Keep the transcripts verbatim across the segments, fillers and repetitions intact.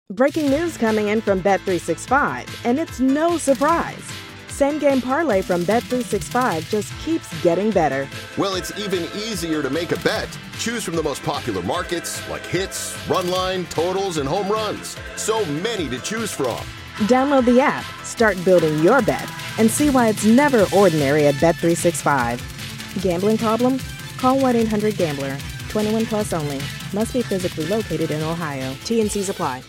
Breaking news coming in from Bet three sixty-five, and it's no surprise. Same Game Parlay from Bet three sixty-five just keeps getting better. Well, it's even easier to make a bet. Choose from the most popular markets like hits, run line, totals, and home runs. So many to choose from. Download the app, start building your bet, and see why it's never ordinary at Bet three sixty-five. Gambling problem? Call one eight hundred gambler. twenty-one plus only. Must be physically located in Ohio. T and C's apply.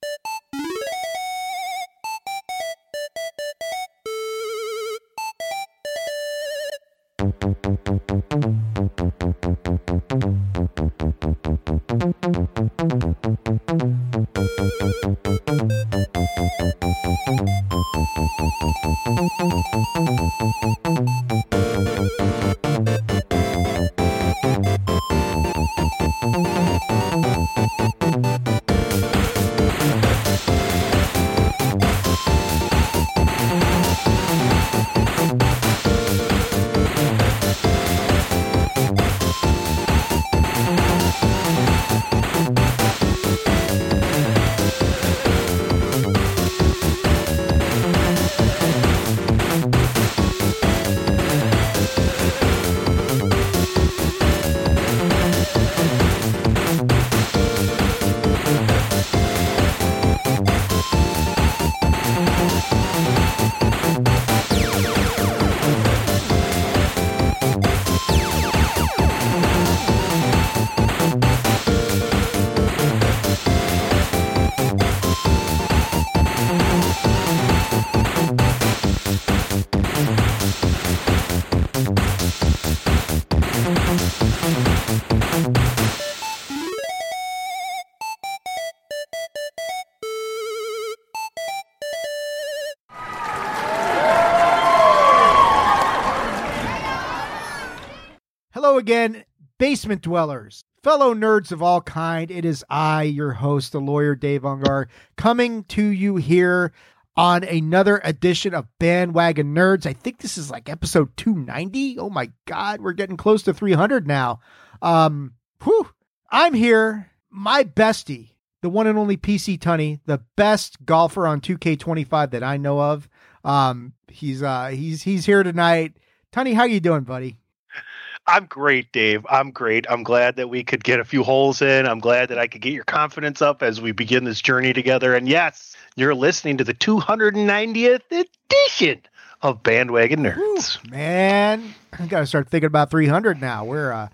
Again, basement dwellers, fellow nerds of all kind. It is I, your host, the lawyer Dave Ungar, coming to you here on another edition of Bandwagon Nerds. I think this is like episode two ninety. Oh my God, we're getting close to three hundred now. Um, whew. I'm here, my bestie, the one and only P C Tunney, the best golfer on two K twenty-five that I know of. Um, he's uh, he's he's here tonight. Tunney, how you doing, buddy? I'm great, Dave. I'm great. I'm glad that we could get a few holes in. I'm glad that I could get your confidence up as we begin this journey together. And yes, you're listening to the two hundred ninetieth edition of Bandwagon Nerds. Ooh, man, I got to start thinking about three hundred now. We're, uh,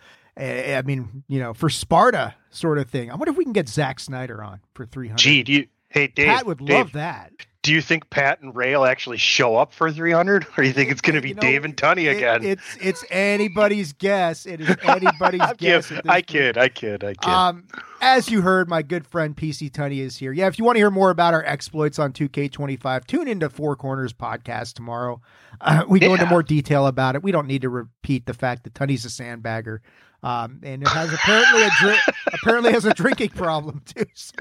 I mean, you know, for Sparta sort of thing. I wonder if we can get Zack Snyder on for three hundred. Gee, do you, hey, Dave. Pat would Dave, love that. Do you think Pat and Ray will actually show up for three hundred? Or do you think it's going to be you know, Dave and Tunney it, again? It's it's anybody's guess. It is anybody's guess. Kid, I kid, I kid, I kid. Um, as you heard, my good friend P C Tunney is here. Yeah, if you want to hear more about our exploits on two K twenty-five, tune into Four Corners podcast tomorrow. Uh, we go yeah. into more detail about it. We don't need to repeat the fact that Tunney's a sandbagger. Um, and it has apparently a drink, apparently has a drinking problem too. So,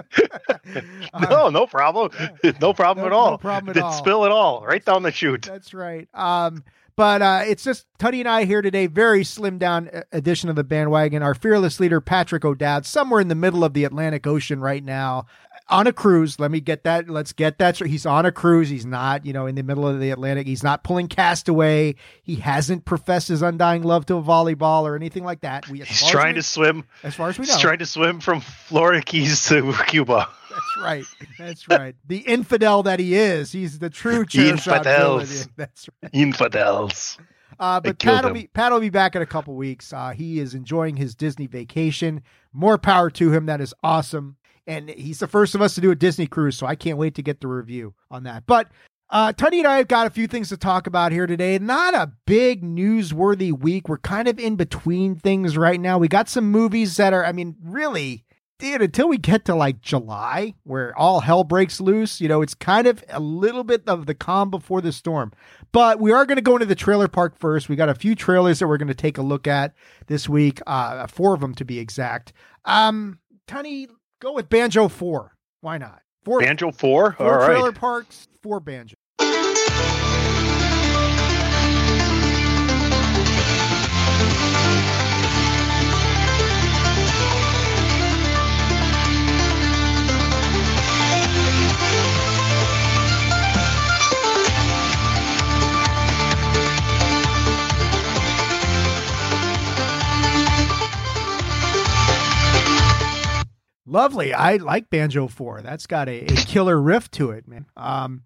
um, no, no problem. No problem no, at all. No problem at Didn't all. Spill it all right down the chute. That's right. Um, but uh, it's just Tunney and I here today. Very slimmed down edition of the Bandwagon. Our fearless leader, Patrick O'Dowd, somewhere in the middle of the Atlantic Ocean right now. On a cruise. Let me get that. Let's get that. He's on a cruise. He's not, you know, in the middle of the Atlantic. He's not pulling Castaway. He hasn't professed his undying love to a volleyball or anything like that. We, he's trying we, to swim. As far as we know. He's trying to swim from Florida Keys to Cuba. That's right. That's right. The infidel that he is. He's the true Chairshot villain. That's right. Infidels. Uh, but Pat will, be, Pat will be back in a couple weeks. Uh, he is enjoying his Disney vacation. More power to him. That is awesome. And he's the first of us to do a Disney cruise, so I can't wait to get the review on that. But uh, Tunney and I have got a few things to talk about here today. Not a big newsworthy week. We're kind of in between things right now. We got some movies that are, I mean, really, dude, until we get to like July, where all hell breaks loose, you know, it's kind of a little bit of the calm before the storm. But we are going to go into the trailer park first. We got a few trailers that we're going to take a look at this week, uh, four of them to be exact. Um, Tunney, go with Banjo four. Why not? Four, Banjo four? Four All trailer right. parks, four Banjo. Lovely. I like Banjo four. That's got a, a killer riff to it, man. Um,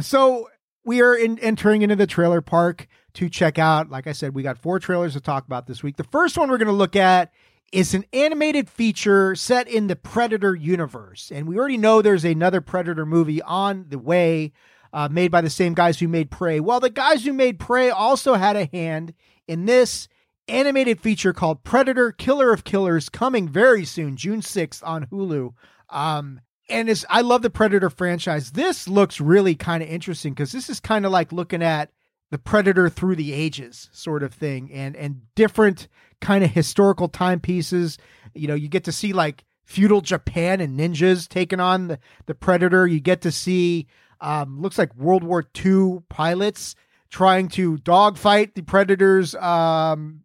so we are in, entering into the trailer park to check out. Like I said, we got four trailers to talk about this week. The first one we're going to look at is an animated feature set in the Predator universe. And we already know there's another Predator movie on the way, uh, made by the same guys who made Prey. Well, the guys who made Prey also had a hand in this animated feature called Predator Killer of Killers, coming very soon, June sixth on Hulu. Um, and it's, I love the Predator franchise. This looks really kind of interesting because this is kind of like looking at the Predator through the ages sort of thing, and, and different kind of historical timepieces. You know, you get to see like feudal Japan and ninjas taking on the, the Predator. You get to see, um, looks like World War Two pilots trying to dogfight the Predator's, um,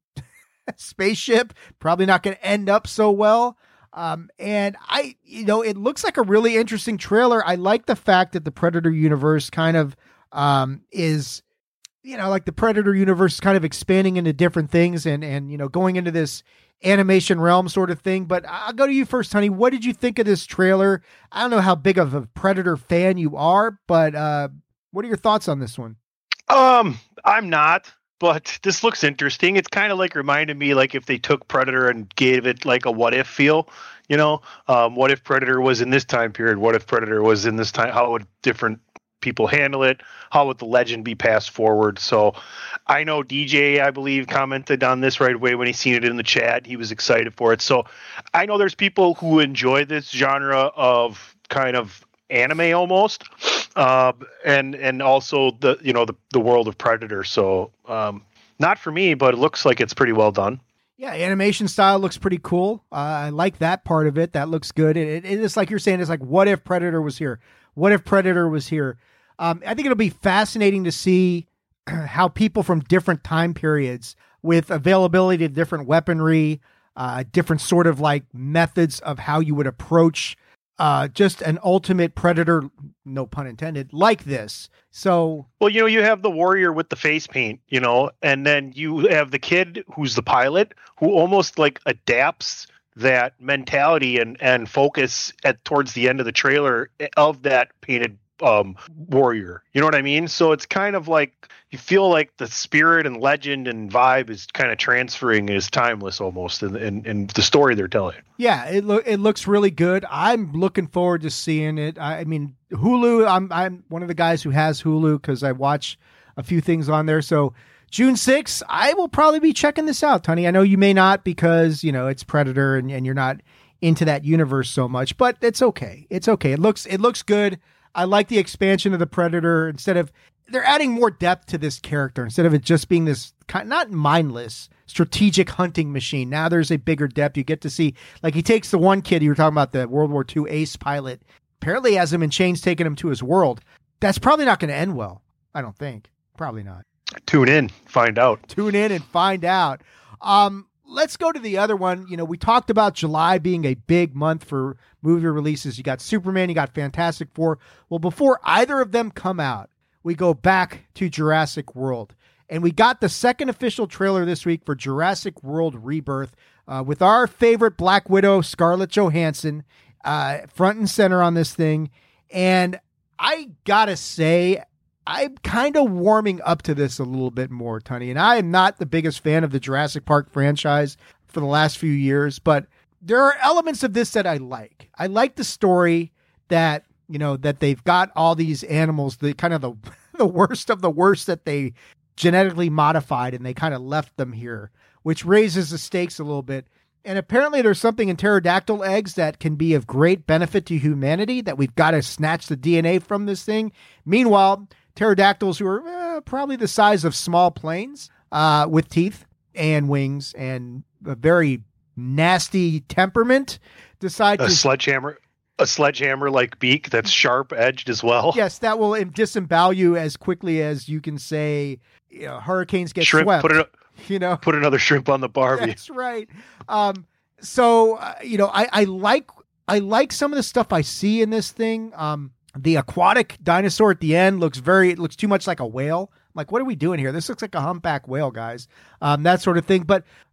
spaceship. Probably not going to end up so well. Um, and I, you know, it looks like a really interesting trailer. I like the fact that the Predator universe kind of, um, is, you know, like the Predator universe is kind of expanding into different things and, and, you know, going into this animation realm sort of thing. But I'll go to you first, honey. What did you think of this trailer? I don't know how big of a Predator fan you are, but, uh, what are your thoughts on this one? Um, I'm not. But this looks interesting. It's kind of like reminded me like if they took Predator and gave it like a what if feel, you know, um, what if Predator was in this time period? What if Predator was in this time? How would different people handle it? How would the legend be passed forward? So I know D J, I believe, commented on this right away when he seen it in the chat. He was excited for it. So I know there's people who enjoy this genre of kind of anime almost, um, and and also the you know the the world of Predator. So um, not for me, but it looks like it's pretty well done. Yeah, animation style looks pretty cool. Uh, I like that part of it. That looks good. It, it, it is like you're saying. It's like, what if Predator was here? What if Predator was here? Um, I think it'll be fascinating to see how people from different time periods, with availability of different weaponry, uh, different sort of like methods of how you would approach Uh, just an ultimate Predator, no pun intended, like this. So, well, you know, you have the warrior with the face paint, you know, and then you have the kid who's the pilot who almost like adapts that mentality and, and focus at towards the end of the trailer of that painted um, warrior. You know what I mean? So it's kind of like you feel like the spirit and legend and vibe is kind of transferring, is timeless almost in, in, in the story they're telling. Yeah, it lo- it looks really good. I'm looking forward to seeing it. I, I mean, Hulu, I'm I'm one of the guys who has Hulu because I watch a few things on there. So June sixth, I will probably be checking this out, Tony. I know you may not because, you know, it's Predator and, and you're not into that universe so much, but it's okay. It's okay. It looks it looks good. I like the expansion of the Predator. Instead of, they're adding more depth to this character instead of it just being this kind, not mindless strategic hunting machine. Now there's a bigger depth. You get to see, like, he takes the one kid you were talking about, the World War Two ace pilot, apparently has him in chains, taking him to his world. That's probably not going to end well. I don't think. Probably not. Tune in, find out. Tune in and find out. Um, let's go to the other one. You know, we talked about July being a big month for movie releases. You got Superman, you got Fantastic Four. Well, before either of them come out, we go back to Jurassic World. And we got the second official trailer this week for Jurassic World Rebirth, uh, with our favorite Black Widow, Scarlett Johansson, uh, front and center on this thing. And I gotta say, I'm kind of warming up to this a little bit more, Tony. And I am not the biggest fan of the Jurassic Park franchise for the last few years, but there are elements of this that I like. I like the story that, you know, that they've got all these animals, the kind of the, the worst of the worst that they genetically modified, and they kind of left them here, which raises the stakes a little bit. And apparently there's something in pterodactyl eggs that can be of great benefit to humanity, that we've got to snatch the D N A from this thing. Meanwhile, pterodactyls, who are uh, probably the size of small planes, uh, with teeth and wings and a very nasty temperament, decide a to sledgehammer, a sledgehammer like beak that's sharp edged as well. Yes, that will disembowel you as quickly as you can say, you know, hurricanes get shrimp, swept. Put it, you know, put another shrimp on the barbie. That's right. Um, so uh, you know, I, I like I like some of the stuff I see in this thing. Um, the aquatic dinosaur at the end looks very, it looks too much like a whale. I'm like, what are we doing here? This looks like a humpback whale, guys. Um, that sort of thing. But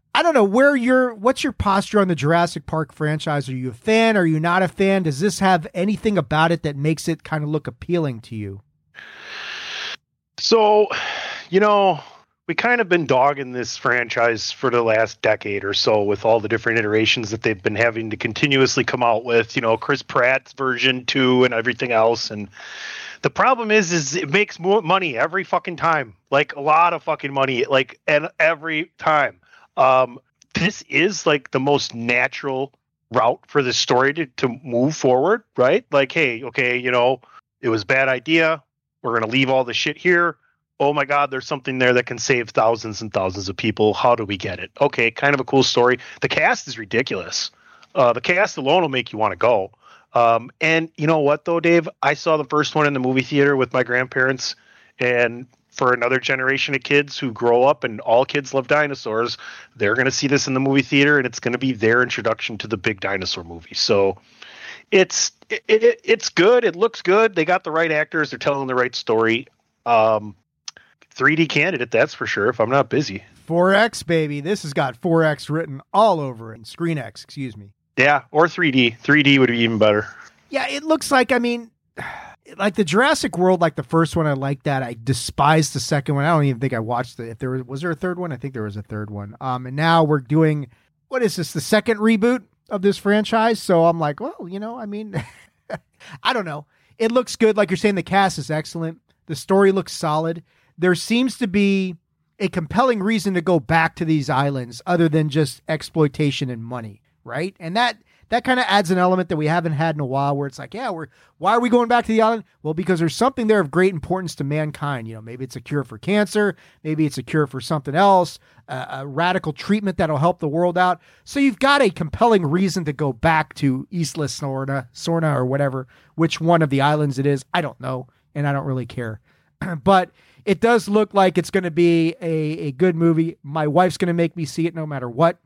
I don't know where you're, what's your posture on the Jurassic Park franchise? Are you a fan? Are you not a fan? Does this have anything about it that makes it kind of look appealing to you? So, you know, we kind of been dogging this franchise for the last decade or so with all the different iterations that they've been having to continuously come out with, you know, Chris Pratt's version two and everything else. And the problem is, is it makes more money every fucking time, like a lot of fucking money, like, and every time. Um, this is like the most natural route for the story to, to move forward, right? Like, hey, okay, you know, it was a bad idea. We're going to leave all the shit here. Oh my God, there's something there that can save thousands and thousands of people. How do we get it? Okay, kind of a cool story. The cast is ridiculous. Uh, the cast alone will make you want to go. Um, and you know what, though, Dave? I saw the first one in the movie theater with my grandparents, and for another generation of kids who grow up and all kids love dinosaurs, they're going to see this in the movie theater, and it's going to be their introduction to the big dinosaur movie. So it's it, it, it's good. It looks good. They got the right actors. They're telling the right story. Um, three D candidate, that's for sure, if I'm not busy. four X, baby. This has got four X written all over it. Screen X, excuse me. Yeah, or three D. three D would be even better. Yeah, it looks like, I mean, like the Jurassic World, like the first one, I like that. I despise the second one. I don't even think I watched it. If there was, was there a third one? I think there was a third one. Um, and now we're doing, what is this, the second reboot of this franchise? So I'm like, well, you know, I mean, I don't know. It looks good. Like you're saying, the cast is excellent. The story looks solid. There seems to be a compelling reason to go back to these islands other than just exploitation and money, right? And that that kind of adds an element that we haven't had in a while, where it's like, yeah, we're why are we going back to the island? Well, because there's something there of great importance to mankind. You know, maybe it's a cure for cancer, maybe it's a cure for something else, a, a radical treatment that'll help the world out. So you've got a compelling reason to go back to Isla Sorna, Sorna or whatever, which one of the islands it is. I don't know, and I don't really care. But it does look like it's going to be a, a good movie. My wife's going to make me see it no matter what.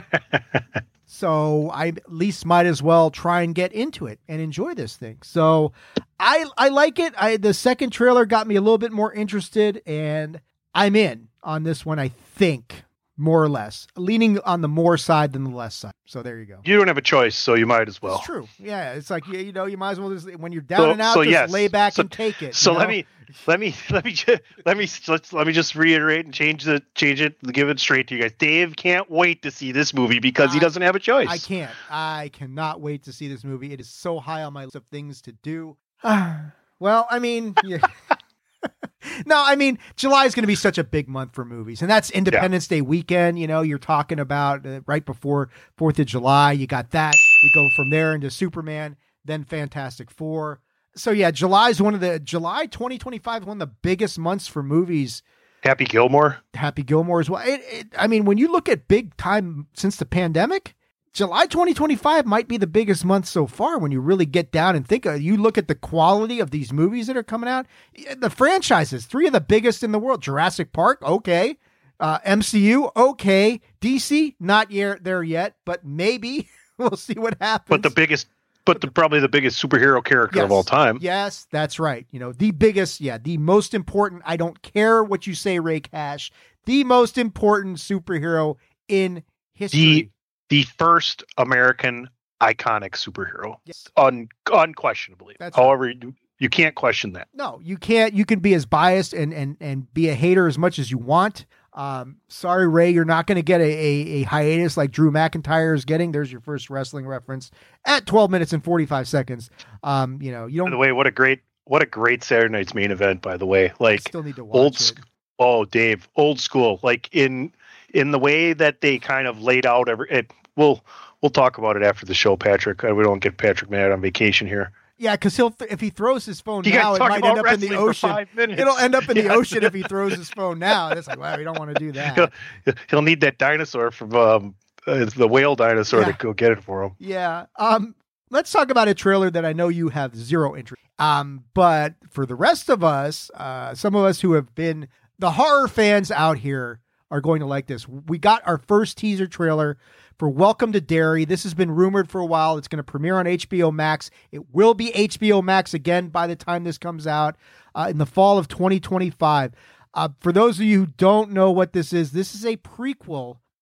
So I at least might as well try and get into it and enjoy this thing. So I I like it. I the second trailer got me a little bit more interested, and I'm in on this one, I think, more or less. Leaning on the more side than the less side. So there you go. You don't have a choice, so you might as well. It's true. Yeah, it's like, you know, you might as well just, when you're down so, and out, so just yes. lay back so, and take it. So you know? let me let me let me just let me let's let me just reiterate and change the change it, give it straight to you guys. Dave can't wait to see this movie because I, he doesn't have a choice. I can't. I cannot wait to see this movie. It is so high on my list of things to do. Well, I mean, yeah. No, I mean, July is going to be such a big month for movies, and that's Independence yeah. Day weekend. You know, you're talking about uh, right before fourth of July. You got that. We go from there into Superman, then Fantastic Four. So yeah, July is one of the July twenty twenty-five is one of the biggest months for movies. Happy Gilmore. Happy Gilmore as well. It, it, I mean, when you look at big time since the pandemic, July twenty twenty-five might be the biggest month so far when you really get down and think of, you look at the quality of these movies that are coming out, the franchises, three of the biggest in the world. Jurassic Park, okay. Uh, M C U, okay. D C, not yet there yet, but maybe we'll see what happens. But the biggest, but the, probably the biggest superhero character yes, of all time. Yes, that's right. You know, the biggest, yeah, the most important, I don't care what you say, Ray Cash, the most important superhero in history. The, The first American iconic superhero, yes. Un, unquestionably. That's However, right. you, you can't question that. No, you can't. You can be as biased and and and be a hater as much as you want. Um, sorry, Ray, you're not going to get a, a a hiatus like Drew McIntyre is getting. There's your first wrestling reference at twelve minutes and forty-five seconds. Um, you know, you don't. By the way, what a great what a great Saturday night's main event. By the way, like I still need to watch old. it. Oh, Dave, old school, like in in the way that they kind of laid out every. It, We'll we'll talk about it after the show, Patrick. We don't get Patrick mad on vacation here. Yeah, because he'll th- if he throws his phone you now, it might end up in the ocean. It'll It'll end up in the ocean if he throws his phone now. And it's like, wow, we don't want to do that. He'll, he'll need that dinosaur from um, uh, the whale dinosaur yeah. to go get it for him. Yeah. Um. Let's talk about a trailer that I know you have zero interest. Um. But for the rest of us, uh, some of us who have been the horror fans out here are going to like this. We got our first teaser trailer for Welcome to Derry. This has been rumored for a while. It's going to premiere on H B O Max. It will be H B O Max again by the time this comes out uh, in the fall of twenty twenty-five. Uh, for those of you who don't know what this is, this is a prequel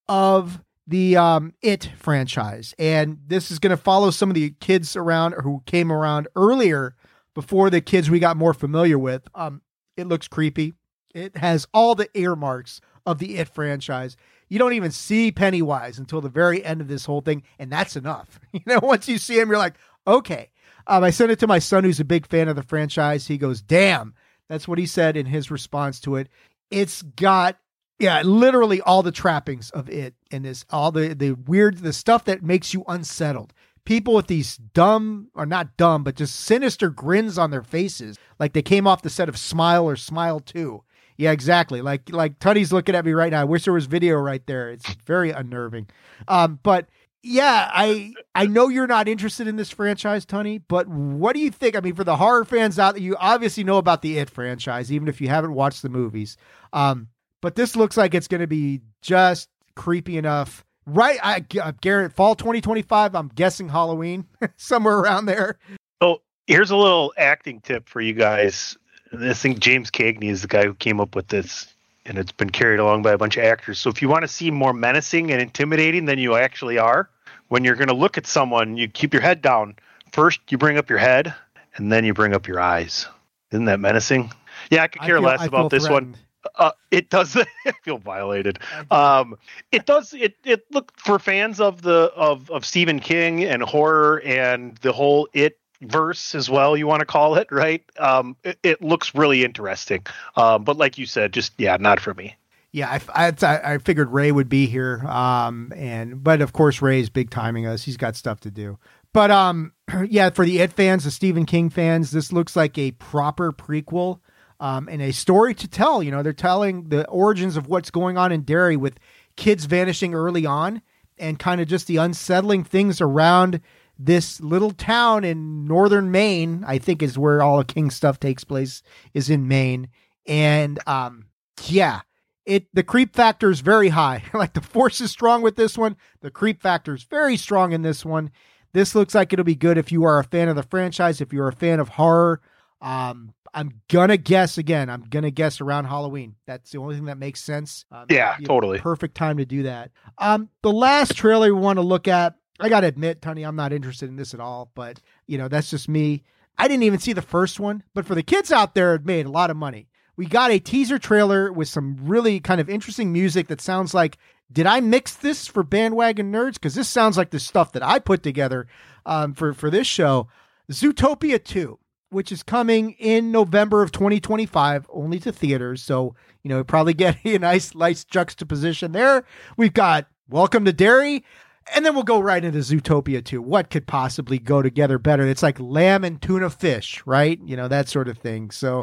of the um, It franchise. And this is going to follow some of the kids around who came around earlier before the kids we got more familiar with. Um, it looks creepy. It has all the earmarks of the It franchise. You don't even see Pennywise until the very end of this whole thing, and that's enough. You know, once you see him, you're like, okay. Um, I sent it to my son, who's a big fan of the franchise. He goes, damn. That's what he said in his response to it. It's got, yeah, literally all the trappings of It in this, all the, the weird, the stuff that makes you unsettled. People with these dumb, or not dumb, but just sinister grins on their faces, like they came off the set of Smile or Smile two. Yeah, exactly. Like, like Tuddy's looking at me right now. I wish there was video right there. It's very unnerving. Um, but yeah, I I know you're not interested in this franchise, Tunney, but what do you think? I mean, for the horror fans out there, you obviously know about the It franchise, even if you haven't watched the movies. Um, but this looks like it's going to be just creepy enough. Right, I, I Garrett, fall twenty twenty-five, I'm guessing Halloween, somewhere around there. So here's a little acting tip for you guys. This thing, James Cagney is the guy who came up with this, and it's been carried along by a bunch of actors. So if you want to seem more menacing and intimidating than you actually are, when you're going to look at someone, you keep your head down. First, you bring up your head, and then you bring up your eyes. Isn't that menacing? Yeah, I could care I feel, less I about this threatened. one. Uh, it does. I feel violated. Um, it does. It it look for fans of the of of Stephen King and horror and the whole It verse as well, you want to call it, right? Um, it, it looks really interesting. Um, but like you said, just yeah, not for me. Yeah, I, I I figured Ray would be here. Um, and but of course Ray's big timing us. He's got stuff to do. But um, yeah, for the It fans, the Stephen King fans, this looks like a proper prequel. Um, and a story to tell. You know, they're telling the origins of what's going on in Derry with kids vanishing early on and kind of just the unsettling things around this little town in northern Maine, I think is where all of King stuff takes place, is in Maine. And um, yeah, it the creep factor is very high. Like the force is strong with this one. The creep factor is very strong in this one. This looks like it'll be good if you are a fan of the franchise, if you're a fan of horror. Um, I'm gonna guess again. I'm gonna guess around Halloween. That's the only thing that makes sense. Um, yeah, totally. Perfect time to do that. Um, the last trailer we want to look at, I gotta admit, Tony, I'm not interested in this at all. But you know, that's just me. I didn't even see the first one, but for the kids out there, it made a lot of money. We got a teaser trailer with some really kind of interesting music that sounds like, did I mix this for Bandwagon Nerds? Because this sounds like the stuff that I put together um, for for this show. Zootopia two. Which is coming in November of twenty twenty-five, only to theaters. So, you know, probably get a nice, nice juxtaposition there. We've got Welcome to Derry, and then we'll go right into Zootopia two. What could possibly go together better? It's like lamb and tuna fish, right? You know, that sort of thing. So,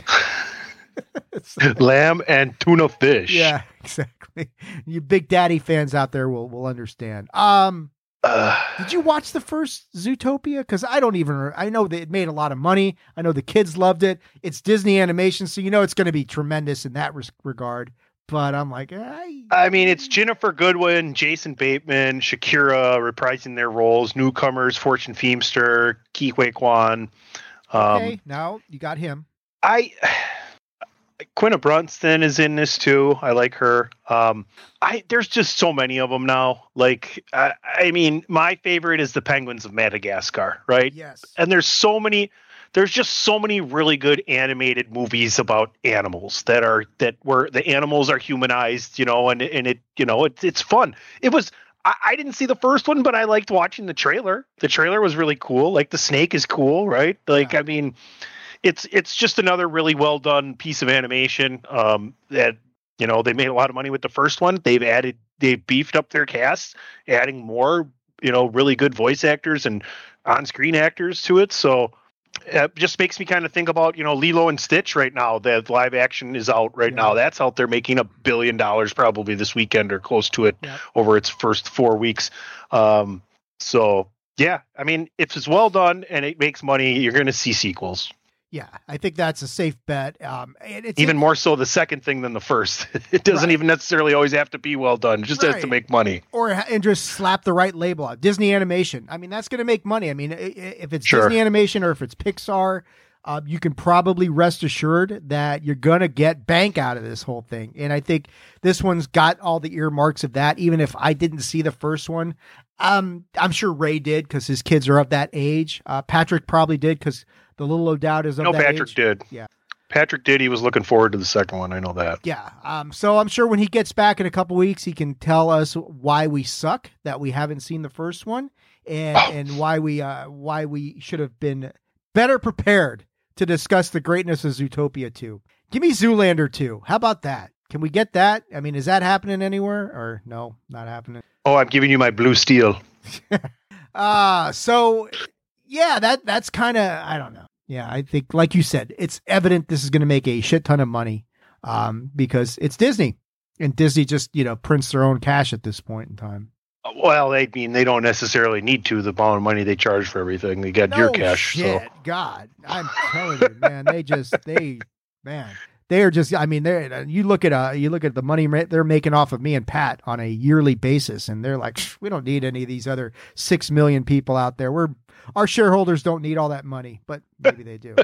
lamb and tuna fish. Yeah, exactly. You Big Daddy fans out there will will understand. Um, Uh, Did you watch the first Zootopia? Because I don't even, I know that it made a lot of money. I know the kids loved it. It's Disney animation, so you know it's going to be tremendous in that res- regard. But I'm like, I... I mean, it's Jennifer Goodwin, Jason Bateman, Shakira reprising their roles, newcomers, Fortune Feimster, Ke Huy Quan. Um, okay, now you got him. I... Quinta Brunson is in this too. I like her. Um, I there's just so many of them now. Like, I, I mean, my favorite is the Penguins of Madagascar, right? Yes. And there's so many. There's just so many really good animated movies about animals that are that where the animals are humanized, you know, and and it, you know, it's it's fun. It was. I, I didn't see the first one, but I liked watching the trailer. The trailer was really cool. Like the snake is cool, right? Like, yeah. I mean. It's it's just another really well done piece of animation um, that, you know, they made a lot of money with the first one. They've added, they've beefed up their cast, adding more, you know, really good voice actors and on-screen actors to it. So it just makes me kind of think about, you know, Lilo and Stitch right now. The live action is out right yeah. now. That's out there making a billion dollars probably this weekend or close to it yeah. over its first four weeks. Um, so, yeah, I mean, if it's well done and it makes money, you're going to see sequels. Yeah, I think that's a safe bet. Um, and it's even more so the second thing than the first. It doesn't right. even necessarily always have to be well done. It just right. has to make money. Or and just slap the right label on. Disney Animation. I mean, that's going to make money. I mean, if it's sure. Disney Animation or if it's Pixar, uh, you can probably rest assured that you're going to get bank out of this whole thing. And I think this one's got all the earmarks of that, even if I didn't see the first one. Um, I'm sure Ray did because his kids are of that age. Uh, Patrick probably did because the little O'Dowd is of no, that Patrick age. did. Yeah. Patrick did. He was looking forward to the second one. I know that. Yeah. Um, so I'm sure when he gets back in a couple weeks, he can tell us why we suck, that we haven't seen the first one, and, Oh. and why we uh, why we should have been better prepared to discuss the greatness of Zootopia two. Give me Zoolander two. How about that? Can we get that? I mean, is that happening anywhere or no, not happening? Oh, I'm giving you my blue steel. uh, so yeah, that that's kind of, I don't know. Yeah, I think, like you said, it's evident this is going to make a shit ton of money um, because it's Disney, and Disney just, you know, prints their own cash at this point in time. Well, they mean they don't necessarily need to. The amount of money they charge for everything, they got No your cash. shit, So God, I'm telling you, man, they just they, man, they are just. I mean, they you look at uh, you look at the money ma- they're making off of me and Pat on a yearly basis, and they're like, we don't need any of these other six million people out there. We're our shareholders don't need all that money, but maybe they do.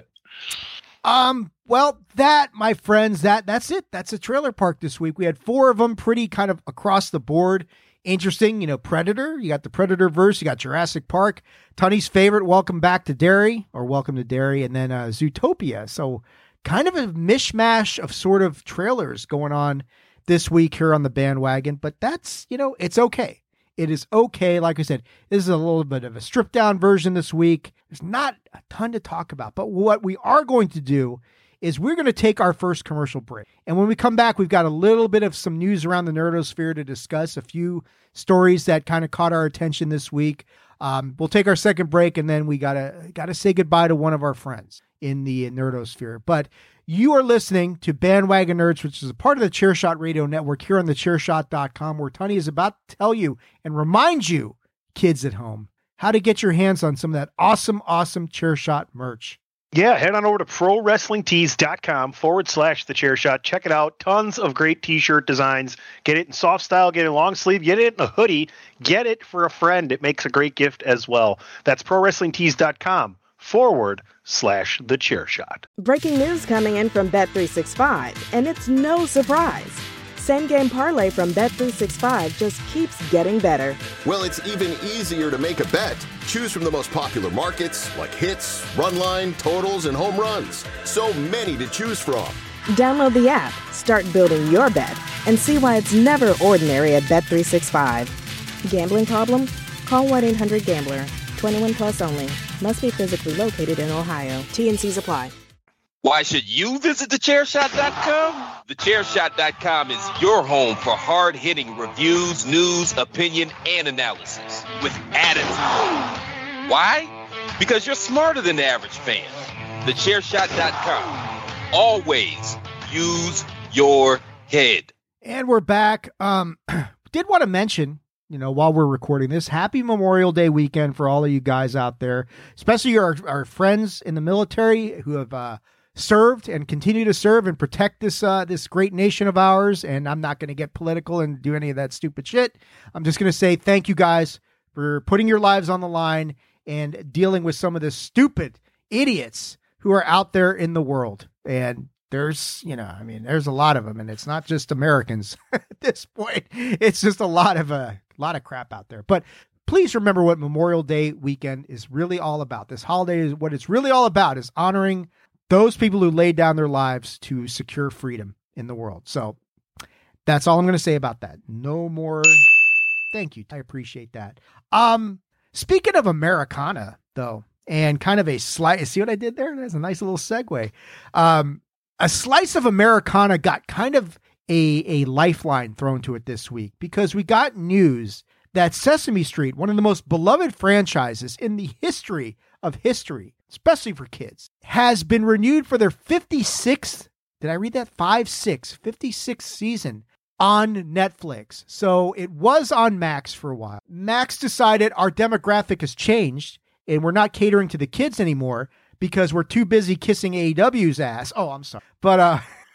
Um, well, that, my friends, that that's it. That's a trailer park this week. We had four of them, pretty kind of across the board. Interesting, you know, Predator. You got the Predator verse. You got Jurassic Park. Tony's favorite, Welcome Back to Derry, or Welcome to Derry, and then uh, Zootopia. So kind of a mishmash of sort of trailers going on this week here on the bandwagon. But that's, you know, it's okay. It is okay. Like I said, this is a little bit of a stripped down version this week. There's not a ton to talk about, but what we are going to do is we're going to take our first commercial break. And when we come back, we've got a little bit of some news around the nerdosphere to discuss, a few stories that kind of caught our attention this week. Um, we'll take our second break, and then we gotta gotta say goodbye to one of our friends in the nerdosphere. But you are listening to Bandwagon Nerds, which is a part of the Chairshot Radio Network here on the chair shot dot com, where Tony is about to tell you and remind you, kids at home, how to get your hands on some of that awesome, awesome Chairshot merch. yeah, head on over to pro wrestling tees dot com forward slash the chair shot. Check it out. Tons of great t-shirt designs. Get it in soft style, get it in long sleeve, get it in a hoodie, get it for a friend. It makes a great gift as well. That's pro wrestling tees dot com forward slash the chair shot. Breaking news coming in from Bet three sixty-five, and it's no surprise. Same game parlay from Bet three sixty-five just keeps getting better. Well, it's even easier to make a bet. Choose from the most popular markets like hits, run line, totals, and home runs. So many to choose from. Download the app, start building your bet, and see why it's never ordinary at Bet three sixty-five. Gambling problem? Call one eight hundred gambler. twenty-one plus only. Must be physically located in Ohio. T and C's apply. Why should you visit the chair shot dot com? the chair shot dot com is your home for hard-hitting reviews, news, opinion, and analysis with attitude. Why? Because you're smarter than the average fan. the chair shot dot com. Always use your head. And we're back. Um, did want to mention, you know, while we're recording this, happy Memorial Day weekend for all of you guys out there, especially our, our friends in the military who have uh, served and continue to serve and protect this uh, this great nation of ours. And I'm not going to get political and do any of that stupid shit. I'm just going to say thank you guys for putting your lives on the line and dealing with some of the stupid idiots who are out there in the world. And there's, you know, I mean, there's a lot of them, and it's not just Americans at this point. It's just a lot of a uh, lot of crap out there. But please remember what Memorial Day weekend is really all about. This holiday is what it's really all about, is honoring those people who laid down their lives to secure freedom in the world. So that's all I'm going to say about that. No more. Thank you. I appreciate that. Um, speaking of Americana, though, and kind of a slight, see what I did there? That's a nice little segue. Um, a slice of Americana got kind of a, a lifeline thrown to it this week, because we got news that Sesame Street, one of the most beloved franchises in the history of history, especially for kids, has been renewed for their fifty-sixth, did I read that? five six, fifty-sixth season on Netflix. So it was on Max for a while. Max decided our demographic has changed and we're not catering to the kids anymore because we're too busy kissing A E W's ass. Oh, I'm sorry. But, uh,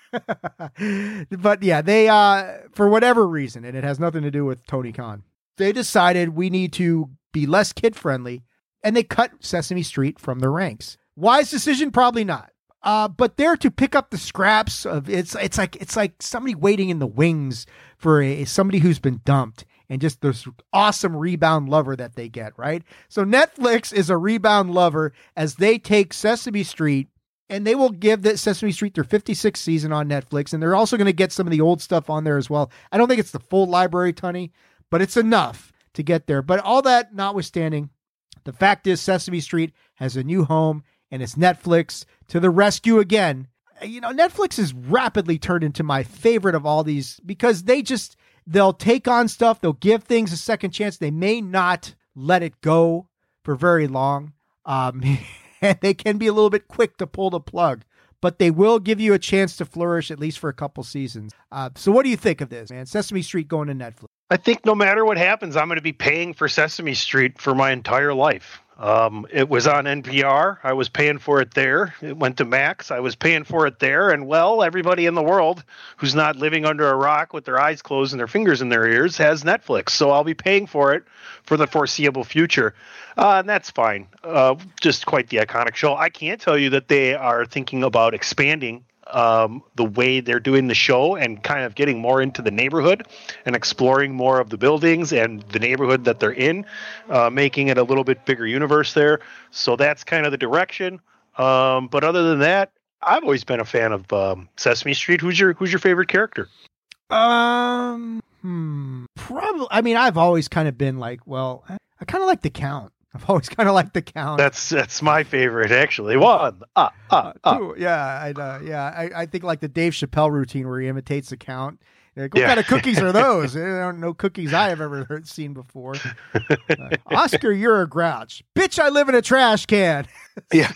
but yeah, they, uh, for whatever reason, and it has nothing to do with Tony Khan, they decided we need to be less kid friendly, and they cut Sesame Street from the ranks, Wise decision? Probably not. Uh, but there to pick up the scraps of it's it's like it's like somebody waiting in the wings for a, somebody who's been dumped, and just this awesome rebound lover that they get, right? So Netflix is a rebound lover as they take Sesame Street, and they will give that Sesame Street their fifty-sixth season on Netflix, and they're also going to get some of the old stuff on there as well. I don't think it's the full library, Tunney, but it's enough to get there. But all that notwithstanding, the fact is Sesame Street has a new home, and it's Netflix to the rescue again. You know, Netflix has rapidly turned into my favorite of all these because they just, they'll take on stuff. They'll give things a second chance. They may not let it go for very long. Um, and they can be a little bit quick to pull the plug, but they will give you a chance to flourish at least for a couple seasons. Uh, so what do you think of this, man? Sesame Street going to Netflix. I think no matter what happens, I'm going to be paying for Sesame Street for my entire life. Um, it was on N P R. I was paying for it there. It went to Max. I was paying for it there. And well, everybody in the world who's not living under a rock with their eyes closed and their fingers in their ears has Netflix. So I'll be paying for it for the foreseeable future. Uh, and that's fine. Uh, just quite the iconic show. I can't tell you that they are thinking about expanding um, the way they're doing the show and kind of getting more into the neighborhood and exploring more of the buildings and the neighborhood that they're in, uh, making it a little bit bigger universe there. So that's kind of the direction. Um, but other than that, I've always been a fan of um, Sesame Street. Who's your Who's your favorite character? Um, hmm, probably. I mean, I've always kind of been like, well, I, I kind of like the Count. I've always kind of liked the Count. That's that's my favorite, actually. One, ah, ah, ah. Two, yeah, I, uh, yeah. I, I think like the Dave Chappelle routine where he imitates the Count. Like, what Yeah. kind of cookies are those? There are no cookies I have ever heard, seen before. Uh, Oscar, you're a grouch. Bitch, I live in a trash can. Yeah.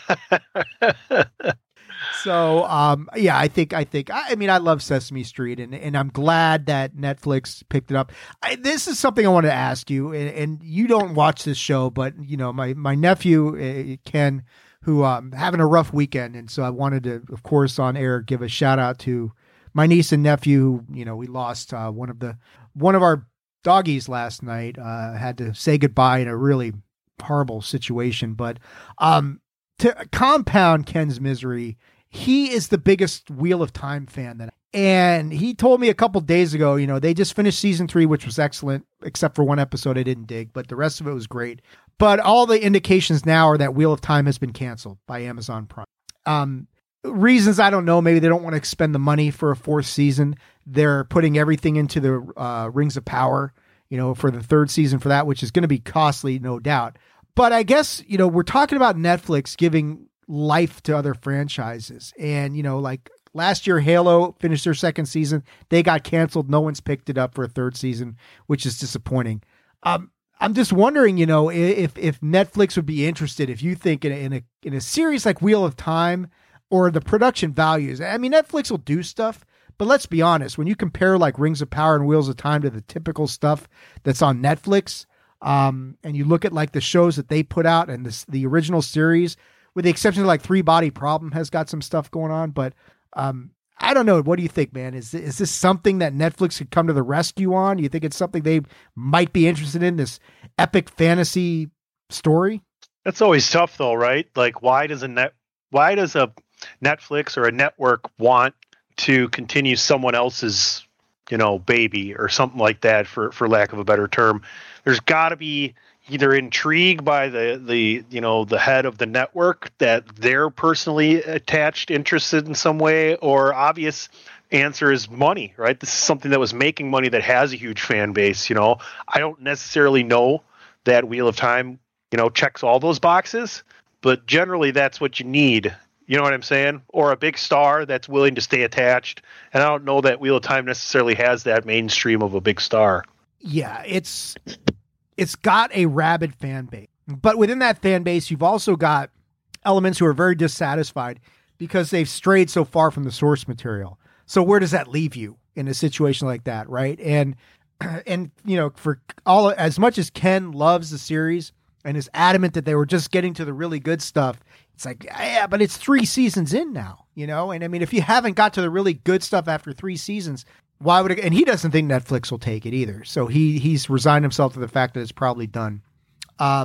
So, um, yeah, I think, I think, I, I mean, I love Sesame Street, and, and I'm glad that Netflix picked it up. I, this is something I want to ask you, and, and you don't watch this show, but you know, my, my nephew, uh, Ken, who, um, having a rough weekend. And so I wanted to, of course, on air, give a shout out to my niece and nephew. You know, we lost, uh, one of the, one of our doggies last night, uh, had to say goodbye in a really horrible situation, but, um, to compound Ken's misery, he is the biggest Wheel of Time fan that, and he told me a couple days ago, you know, they just finished season three, which was excellent, except for one episode I didn't dig, but the rest of it was great. But all the indications now are that Wheel of Time has been canceled by Amazon Prime. Um, reasons I don't know. Maybe they don't want to expend the money for a fourth season. They're putting everything into the uh, Rings of Power, you know, for the third season for that, which is going to be costly, no doubt. But I guess, you know, we're talking about Netflix giving life to other franchises. And, you know, like last year, Halo finished their second season. They got canceled. No one's picked it up for a third season, which is disappointing. Um, I'm just wondering, you know, if, if Netflix would be interested, if you think in a, in a, in a series like Wheel of Time or the production values. I mean, Netflix will do stuff, but let's be honest, when you compare like Rings of Power and Wheels of Time to the typical stuff that's on Netflix, um, and you look at like the shows that they put out and this, the original series, with the exception of like Three Body Problem has got some stuff going on, but um, I don't know. What do you think, man? Is is this something that Netflix could come to the rescue on? Do you think it's something they might be interested in, this epic fantasy story? That's always tough though, right? Like why does a net, why does a Netflix or a network want to continue someone else's, you know, baby or something like that, for, for lack of a better term? There's gotta be either intrigued by the, the, you know, the head of the network that they're personally attached, interested in some way, or obvious answer is money, right? This is something that was making money that has a huge fan base. You know, I don't necessarily know that Wheel of Time, you know, checks all those boxes, but generally that's what you need. You know what I'm saying? Or a big star that's willing to stay attached. And I don't know that Wheel of Time necessarily has that mainstream of a big star. Yeah, it's it's got a rabid fan base. But within that fan base, you've also got elements who are very dissatisfied because they've strayed so far from the source material. So where does that leave you in a situation like that, right? And and you know, for all as much as Ken loves the series and is adamant that they were just getting to the really good stuff, it's like, yeah, but it's three seasons in now, you know? And I mean, if you haven't got to the really good stuff after three seasons, why would it? And he doesn't think Netflix will take it either. So he he's resigned himself to the fact that it's probably done. Um,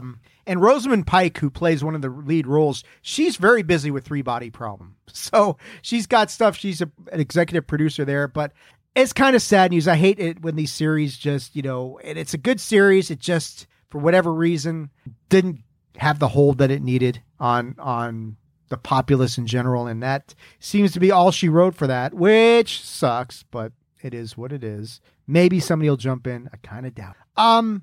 And Rosamund Pike, who plays one of the lead roles, she's very busy with Three Body Problem. So she's got stuff. She's a, an executive producer there, but it's kind of sad news. I hate it when these series just, you know, and it's a good series. It just, for whatever reason, didn't have the hold that it needed on, on the populace in general. And that seems to be all she wrote for that, which sucks, but it is what it is. Maybe somebody will jump in. I kind of doubt. Um,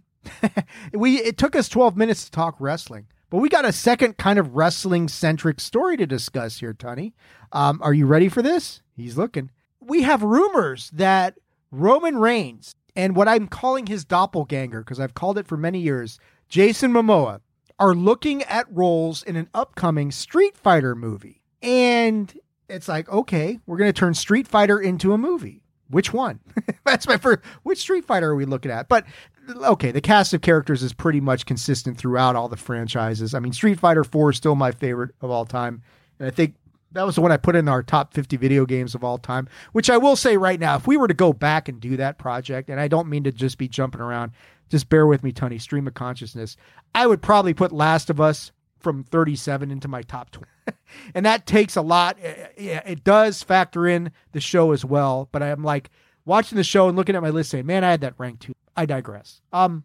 we, it took us twelve minutes to talk wrestling, but we got a second kind of wrestling centric story to discuss here, Tunney. Um, are you ready for this? He's looking. We have rumors that Roman Reigns and what I'm calling his doppelganger, because I've called it for many years, Jason Momoa, are looking at roles in an upcoming Street Fighter movie. And it's like, okay, we're going to turn Street Fighter into a movie. Which one? That's my first. Which Street Fighter are we looking at? But okay, the cast of characters is pretty much consistent throughout all the franchises. I mean, Street Fighter four is still my favorite of all time. And I think that was the one I put in our top fifty video games of all time, which I will say right now, if we were to go back and do that project, and I don't mean to just be jumping around, just bear with me, Tunney, stream of consciousness, I would probably put Last of Us from thirty-seven into my top twenty. And that takes a lot. It does factor in the show as well. But I'm like watching the show and looking at my list saying, man, I had that ranked too. I digress. Um,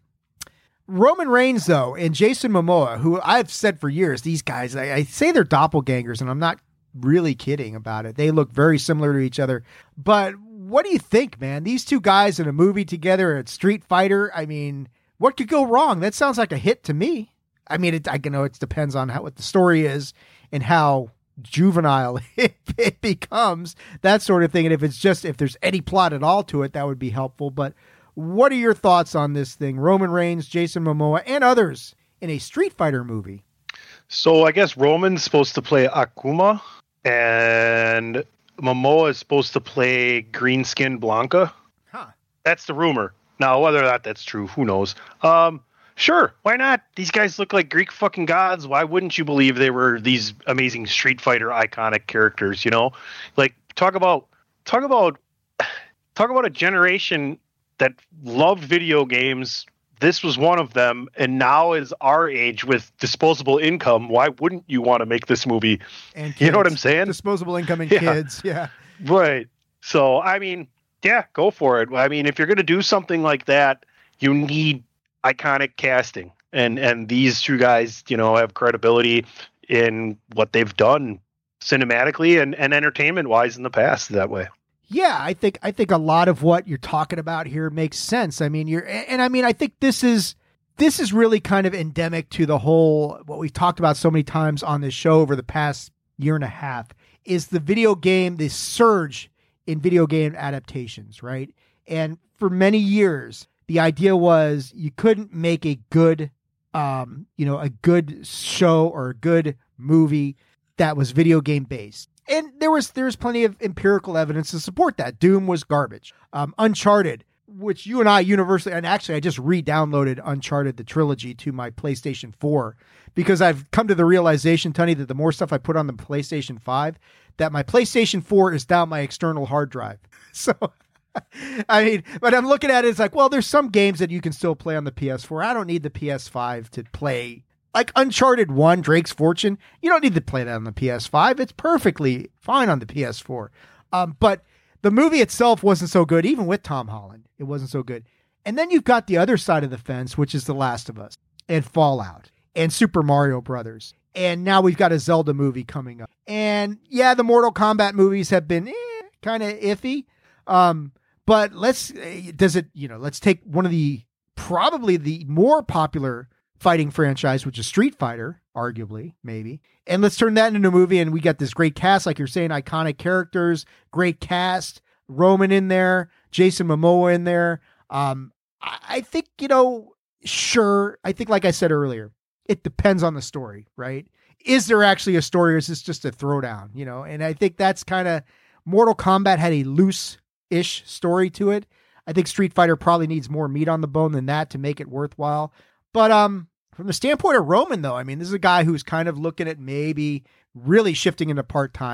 Roman Reigns, though, and Jason Momoa, who I've said for years, these guys, I, I say they're doppelgangers, and I'm not really kidding about it. They look very similar to each other. But what do you think, man? These two guys in a movie together at Street Fighter, I mean, what could go wrong? That sounds like a hit to me. I mean, it, I know it depends on how what the story is and how juvenile it, it becomes, that sort of thing. And if it's just, if there's any plot at all to it, that would be helpful. But what are your thoughts on this thing? Roman Reigns, Jason Momoa, and others in a Street Fighter movie. So I guess Roman's supposed to play Akuma, and Momoa is supposed to play green-skinned Blanca. Huh. That's the rumor. Now, whether or not that's true, who knows? Um, Sure, why not? These guys look like Greek fucking gods. Why wouldn't you believe they were these amazing Street Fighter iconic characters, you know? Like, talk about talk about talk about a generation that loved video games. This was one of them, and now is our age with disposable income. Why wouldn't you want to make this movie? And kids. You know what I'm saying? Disposable income and yeah. kids, yeah. Right. So, I mean, yeah, go for it. I mean, if you're going to do something like that, you need iconic casting, and and these two guys, you know, have credibility in what they've done cinematically and, and entertainment wise in the past that way. Yeah, I think I think a lot of what you're talking about here makes sense. I mean, you're and, and I mean, I think this is this is really kind of endemic to the whole what we've talked about so many times on this show over the past year and a half is the video game, the surge in video game adaptations, right? And for many years, the idea was you couldn't make a good, um, you know, a good show or a good movie that was video game based. And there was there's plenty of empirical evidence to support that. Doom was garbage. Um, Uncharted, which you and I universally, and actually I just re-downloaded Uncharted, the trilogy, to my PlayStation four because I've come to the realization, Tunney, that the more stuff I put on the PlayStation five, that my PlayStation four is down my external hard drive. So... I mean, but I'm looking at it, it's like, well, there's some games that you can still play on the P S four. I don't need the P S five to play. Like Uncharted one, Drake's Fortune, you don't need to play that on the P S five. It's perfectly fine on the P S four. Um, but the movie itself wasn't so good, even with Tom Holland. It wasn't so good. And then you've got the other side of the fence, which is The Last of Us and Fallout and Super Mario Brothers. And now we've got a Zelda movie coming up. And yeah, the Mortal Kombat movies have been eh, kind of iffy. Um, But let's, does it, you know, let's take one of the, probably the more popular fighting franchise, which is Street Fighter, arguably, maybe. And let's turn that into a movie. And we got this great cast, like you're saying, iconic characters, great cast, Roman in there, Jason Momoa in there. Um, I, I think, you know, sure. I think, like I said earlier, it depends on the story, right? Is there actually a story or is this just a throwdown, you know? And I think that's kind of, Mortal Kombat had a loose ish story to it. I think Street Fighter probably needs more meat on the bone than that to make it worthwhile. But um, from the standpoint of Roman, though, I mean, this is a guy who's kind of looking at maybe really shifting into part-time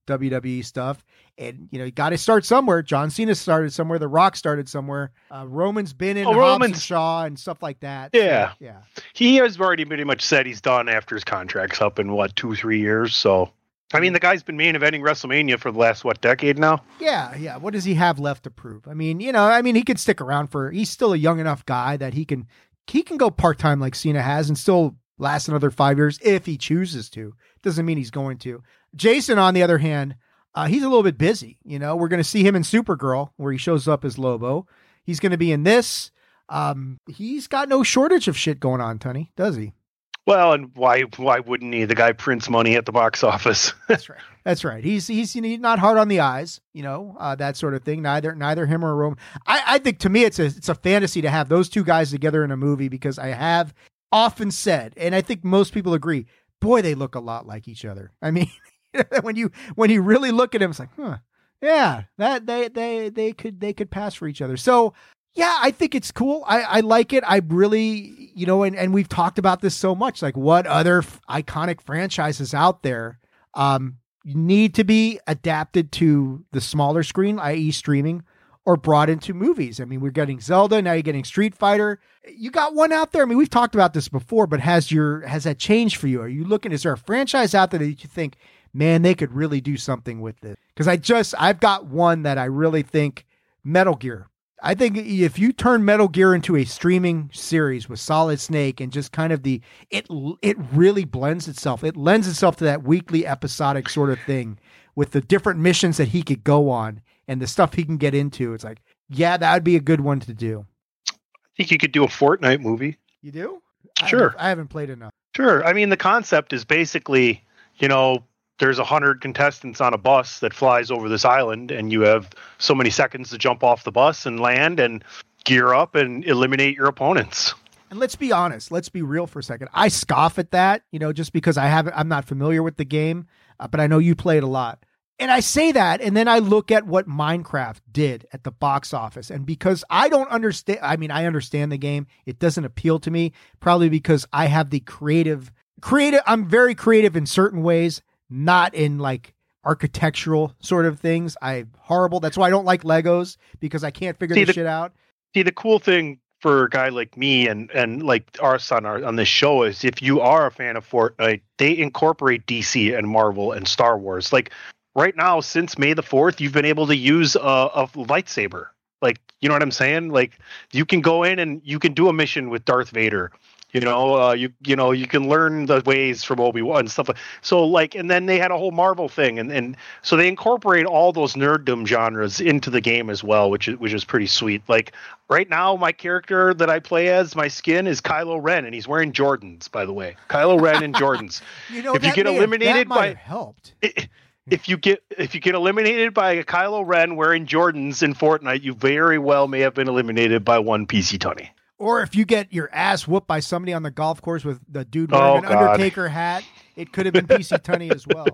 W W E stuff. And, you know, you got to start somewhere. John Cena started somewhere. The Rock started somewhere. Uh, Roman's been in oh, Hobbs Roman's, and Shaw and stuff like that. Yeah. So, yeah. He has already pretty much said he's done after his contract's up in, what, two, three years. So, I mean, the guy's been main eventing WrestleMania for the last, what, decade now? Yeah, yeah. What does he have left to prove? I mean, you know, I mean, he could stick around for, he's still a young enough guy that he can, he can go part-time like Cena has and still last another five years if he chooses to. Doesn't mean he's going to. Jason, on the other hand, Uh, he's a little bit busy. You know, we're going to see him in Supergirl where he shows up as Lobo. He's going to be in this. Um, he's got no shortage of shit going on, Tony, does he? Well, and why why wouldn't he? The guy prints money at the box office. That's right. That's right. He's he's you know, not hard on the eyes, you know, uh, that sort of thing. Neither neither him or Roman. I, I think to me it's a it's a fantasy to have those two guys together in a movie because I have often said, and I think most people agree, boy, they look a lot like each other. I mean. when you when you really look at him, it's like, huh, yeah, that they they they could they could pass for each other. So yeah, I think it's cool. I, I like it. I really, you know, and, and we've talked about this so much. Like, what other f- iconic franchises out there um, need to be adapted to the smaller screen, that is, streaming, or brought into movies? I mean, we're getting Zelda now. You're getting Street Fighter. You got one out there. I mean, we've talked about this before, but has your has that changed for you? Are you looking? Is there a franchise out there that you think, man, they could really do something with this? Because I just, I've got one that I really think, Metal Gear. I think if you turn Metal Gear into a streaming series with Solid Snake and just kind of the, it it really blends itself. It lends itself to that weekly episodic sort of thing with the different missions that he could go on and the stuff he can get into. It's like, yeah, that would be a good one to do. I think you could do a Fortnite movie. You do? Sure. I haven't, I haven't played enough. Sure. I mean, the concept is basically, you know, there's a hundred contestants on a bus that flies over this island, and you have so many seconds to jump off the bus and land and gear up and eliminate your opponents. And let's be honest, let's be real for a second. I scoff at that, you know, just because I haven't, I'm not familiar with the game, uh, but I know you played a lot. And I say that, and then I look at what Minecraft did at the box office. And because I don't understand, I mean, I understand the game. It doesn't appeal to me, probably because I have the creative, creative, I'm very creative in certain ways. Not in like architectural sort of things. I'm horrible. That's why I don't like Legos, because I can't figure this shit out. See, the cool thing for a guy like me and, and like us on our, on this show is if you are a fan of Fortnite, they incorporate D C and Marvel and Star Wars. Like right now, since May the fourth, you've been able to use a, a lightsaber. Like, you know what I'm saying? Like you can go in and you can do a mission with Darth Vader. You know, uh, you you know, you can learn the ways from Obi-Wan and stuff. Like, so like, and then they had a whole Marvel thing, and, and so they incorporate all those nerddom genres into the game as well, which is which is pretty sweet. Like right now, my character that I play as, my skin is Kylo Ren, and he's wearing Jordans, by the way. Kylo Ren and Jordans. You know, if you get eliminated by helped. It, If you get if you get eliminated by a Kylo Ren wearing Jordans in Fortnite, you very well may have been eliminated by one P C Tunney. Or if you get your ass whooped by somebody on the golf course with the dude wearing oh, an God. Undertaker hat, it could have been P C Tunney as well.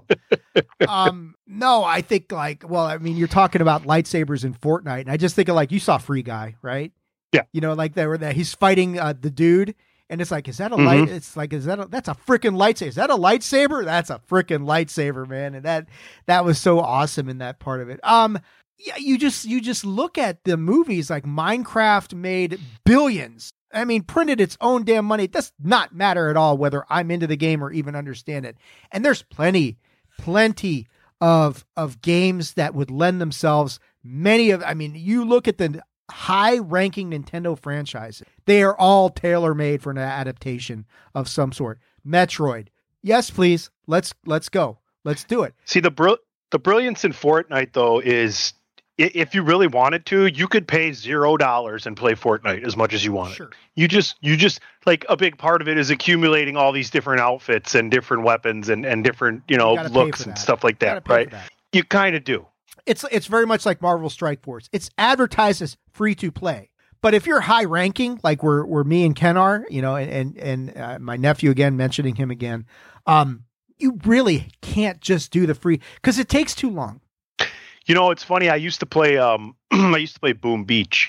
Um, no, I think like, well, I mean, you're talking about lightsabers in Fortnite, and I just think of like, you saw Free Guy, right? Yeah. You know, like they were that he's fighting uh, the dude, and it's like, is that a mm-hmm. light? It's like, is that a, that's a freaking lightsaber? Is that a lightsaber? That's a freaking lightsaber, man. And that that was so awesome in that part of it. Um. Yeah, you just you just look at the movies like Minecraft made billions. I mean, printed its own damn money. It does not matter at all whether I'm into the game or even understand it. And there's plenty, plenty of of games that would lend themselves. Many of, I mean, you look at the high-ranking Nintendo franchises. They are all tailor-made for an adaptation of some sort. Metroid. Yes, please. Let's let's go. Let's do it. See, the br- the brilliance in Fortnite, though, is if you really wanted to, you could pay zero dollars and play Fortnite as much as you wanted. Sure. You just, you just like a big part of it is accumulating all these different outfits and different weapons and, and different, you know, you looks and that. stuff like that, right? That. You kind of do. It's it's very much like Marvel Strike Force. It's advertised as free to play. But if you're high ranking, like we're, we're me and Ken are, you know, and, and, and uh, my nephew again, mentioning him again, um, you really can't just do the free because it takes too long. You know, it's funny. I used to play, um, I used to play Boom Beach,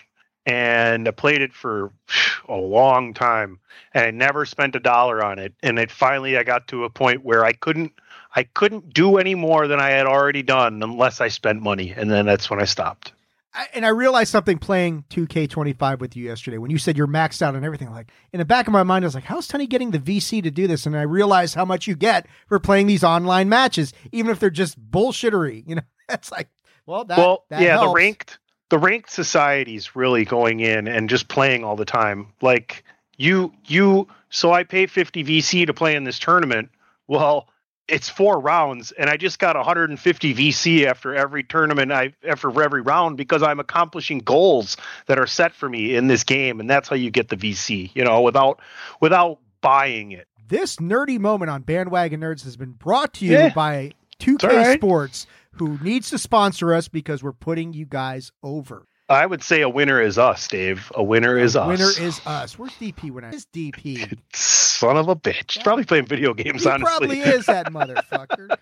and I played it for a long time, and I never spent a dollar on it. And it finally, I got to a point where I couldn't, I couldn't do any more than I had already done unless I spent money. And then that's when I stopped. I, and I realized something playing two K twenty-five with you yesterday when you said you're maxed out on everything. Like in the back of my mind, I was like, how's Tony getting the V C to do this? And I realized how much you get for playing these online matches, even if they're just bullshittery. You know, that's like, well, that, well, that yeah, helps. the ranked, the ranked society's really going in and just playing all the time. Like you, you, so I pay fifty V C to play in this tournament. Well, it's four rounds and I just got one hundred fifty V C after every tournament, I after every round, because I'm accomplishing goals that are set for me in this game. And that's how you get the V C, you know, without, without buying it. This nerdy moment on Bandwagon Nerds has been brought to you Yeah. by two K right. Sports, who needs to sponsor us because we're putting you guys over. I would say a winner is us, Dave. A winner is us. Winner is us. Where's D P when I is D P? Son of a bitch. Yeah. Probably playing video games, He honestly. probably is that motherfucker.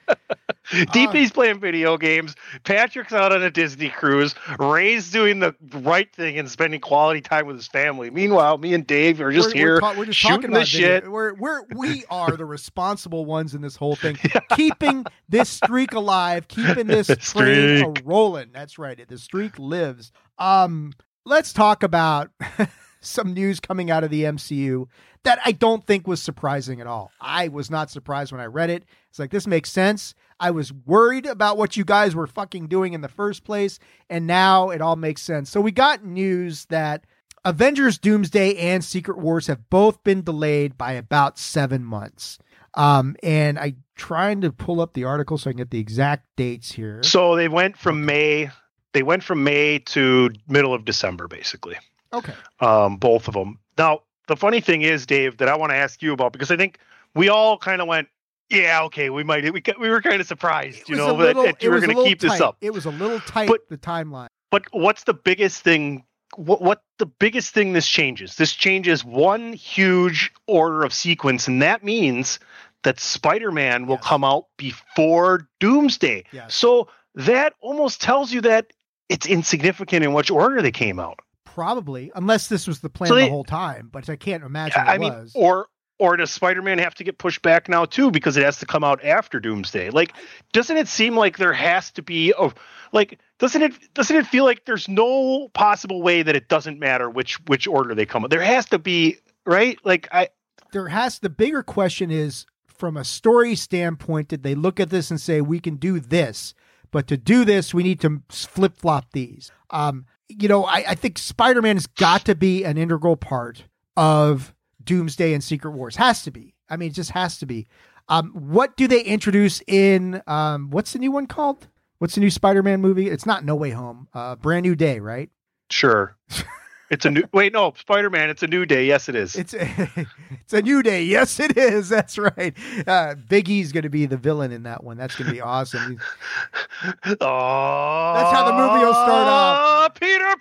D P's playing video games. Patrick's out on a Disney cruise. Ray's doing the right thing and spending quality time with his family. Meanwhile, me and Dave are just we're, here we're, ta- we're just shooting talking about the shit. Video. We're we're we are the responsible ones in this whole thing, keeping this streak alive, keeping this train Streak. a rolling. That's right. The streak lives. Um, let's talk about some news coming out of the M C U that I don't think was surprising at all. I was not surprised when I read it. It's like, this makes sense. I was worried about what you guys were fucking doing in the first place, and now it all makes sense. So we got news that Avengers Doomsday and Secret Wars have both been delayed by about seven months. Um, and I trying to pull up the article so I can get the exact dates here. So they went from May, they went from May to middle of December, basically. Okay. Um, both of them. Now, the funny thing is, Dave, that I want to ask you about, because I think we all kind of went, yeah, okay, we might, we, we were kind of surprised, you know, that, that you were going to keep this up. It was a little tight, But- the timeline. But what's the biggest thing? What, what the biggest thing this changes? This changes one huge order of sequence, and that means that Spider-Man will Yes. come out before Doomsday. Yes. So that almost tells you that it's insignificant in which order they came out. Probably, unless this was the plan So they- the whole time, but I can't imagine I it mean, was. or or does Spider-Man have to get pushed back now too because it has to come out after Doomsday? Like, doesn't it seem like there has to be a like? Doesn't it doesn't it feel like there's no possible way that it doesn't matter which which order they come out? There has to be, right? Like I. There has the bigger question is, from a story standpoint, did they look at this and say, we can do this, but to do this, we need to flip flop these? Um, you know, I, I think Spider-Man has got to be an integral part of Doomsday and Secret Wars. Has to be. I mean, it just has to be. Um, what do they introduce in, um, what's the new one called? What's the new Spider-Man movie? It's not No Way Home. Uh, Brand New Day, right? Sure. It's a new, wait, no, Spider-Man, it's a new day. Yes, it is. It's a, it's a new day. Yes, it is. That's right. Uh, Big E's going to be the villain in that one. That's going to be awesome. Oh, That's how the movie will start off. Peter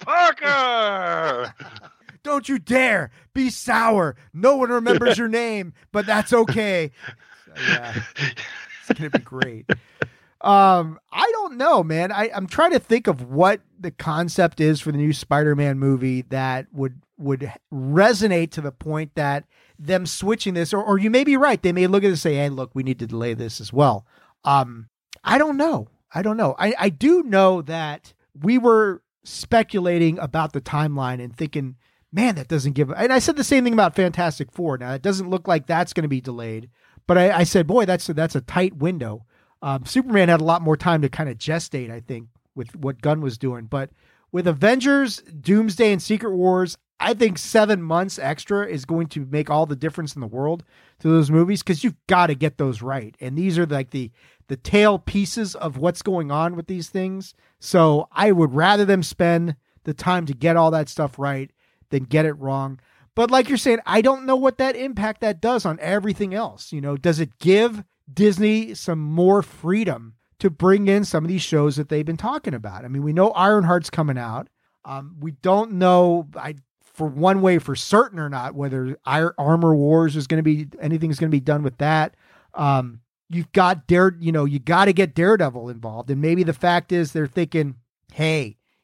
Parker. Don't you dare be sour. No one remembers your name, but that's okay. So, yeah, it's going to be great. Um, I don't know, man. I, I'm trying to think of what the concept is for the new Spider-Man movie that would would resonate to the point that them switching this, or, or you may be right. They may look at it and say, hey, look, we need to delay this as well. Um, I don't know. I don't know. I, I do know that we were speculating about the timeline and thinking, man, that doesn't give, and I said the same thing about Fantastic Four. Now it doesn't look like that's going to be delayed, but I, I said, boy, that's a, that's a tight window. Um, Superman had a lot more time to kind of gestate, I think, with what Gunn was doing. But with Avengers, Doomsday, and Secret Wars, I think seven months extra is going to make all the difference in the world to those movies, because you've got to get those right. And these are like the the tail pieces of what's going on with these things. So I would rather them spend the time to get all that stuff right than get it wrong. But like you're saying, I don't know what that impact that does on everything else. You know, does it give Disney some more freedom to bring in some of these shows that they've been talking about? I mean, we know Ironheart's coming out. Um, we don't know, I for one way for certain or not, whether Ar- Armor Wars is going to be, anything's going to be done with that. Um, you've got Dare, you know, you got to get Daredevil involved. And maybe the fact is they're thinking, hey,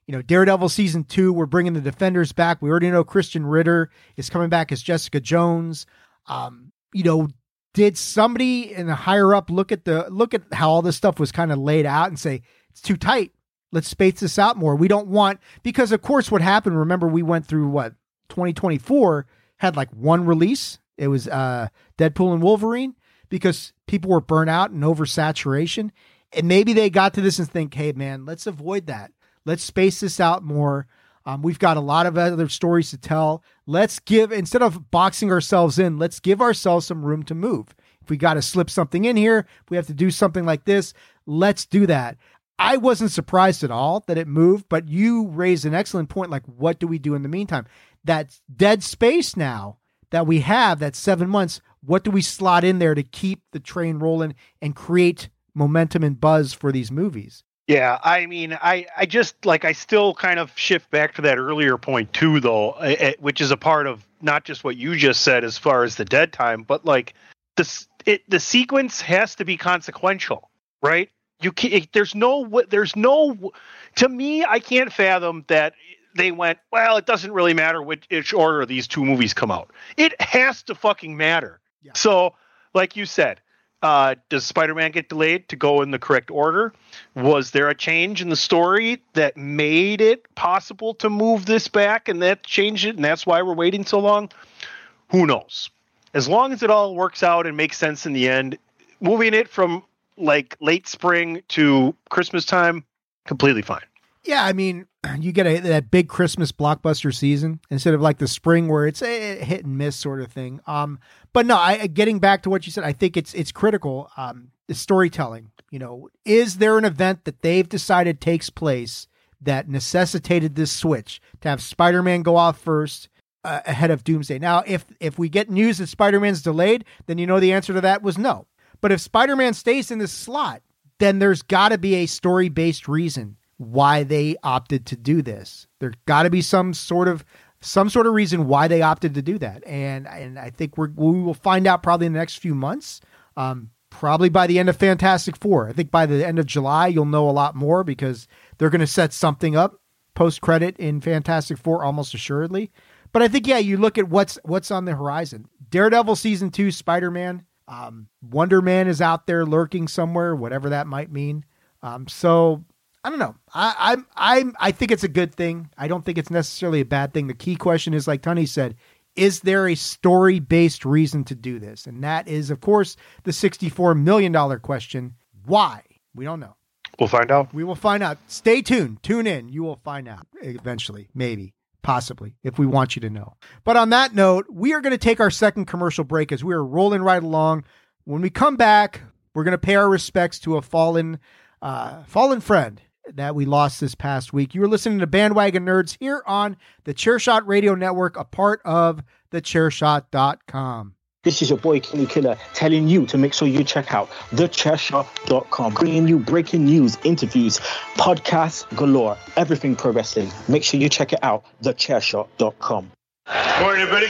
You know, Daredevil season two, we're bringing the Defenders back. We already know Christian Ritter is coming back as Jessica Jones. Um, you know, did somebody in the higher up look at the look at how all this stuff was kind of laid out and say, it's too tight. Let's space this out more. We don't want, because of course what happened, remember we went through what, twenty twenty-four had like one release. It was uh, Deadpool and Wolverine, because people were burnt out and oversaturation. And maybe they got to this and think, hey man, let's avoid that. Let's space this out more. Um, we've got a lot of other stories to tell. Let's give, instead of boxing ourselves in, let's give ourselves some room to move. If we got to slip something in here, if we have to do something like this, let's do that. I wasn't surprised at all that it moved, but you raised an excellent point. Like, what do we do in the meantime? That dead space now that we have, that seven months, what do we slot in there to keep the train rolling and create momentum and buzz for these movies? Yeah, I mean, I, I just, like, I still kind of shift back to that earlier point, too, though, it, which is a part of not just what you just said as far as the dead time, but, like, this, it, the sequence has to be consequential, right? You can't, there's no, there's no, to me, I can't fathom that they went, well, it doesn't really matter which, which order these two movies come out. It has to fucking matter. Yeah. So, like you said, Uh, does Spider-Man get delayed to go in the correct order? Was there a change in the story that made it possible to move this back and that changed it, and that's why we're waiting so long? Who knows? As long as it all works out and makes sense in the end, moving it from like late spring to Christmas time, completely fine. Yeah, I mean, you get a, that big Christmas blockbuster season instead of like the spring where it's a hit and miss sort of thing. Um, but no, I getting back to what you said, I think it's it's critical. Um, the storytelling. You know, is there an event that they've decided takes place that necessitated this switch to have Spider-Man go off first uh, ahead of Doomsday? Now, if if we get news that Spider-Man's delayed, then you know the answer to that was no. But if Spider-Man stays in this slot, then there's got to be a story-based reason why they opted to do this. There's got to be some sort of some sort of reason why they opted to do that, and and I think we're we will find out probably in the next few months. Um, probably by the end of Fantastic Four. I think by the end of July you'll know a lot more because they're going to set something up post credit in Fantastic Four almost assuredly. But I think yeah, you look at what's what's on the horizon. Daredevil season two, Spider-Man, um, Wonder Man is out there lurking somewhere, whatever that might mean. Um, so. I don't know. I, I'm, I'm, I think it's a good thing. I don't think it's necessarily a bad thing. The key question is, like Tony said, is there a story-based reason to do this? And that is, of course, the sixty-four million dollars question. Why? We don't know. We'll find out. We will find out. Stay tuned. Tune in. You will find out eventually, maybe, possibly, if we want you to know. But on that note, we are going to take our second commercial break as we are rolling right along. When we come back, we're going to pay our respects to a fallen, uh, fallen friend that we lost this past week. You were listening to Bandwagon Nerds here on the Chairshot Radio Network, a part of the chairshot dot com. This is your boy Kenny Killer telling you to make sure you check out the chairshot dot com, bringing you breaking news, interviews, podcasts galore, everything pro wrestling. Make sure you check it out, the chairshot dot com. Morning, everybody.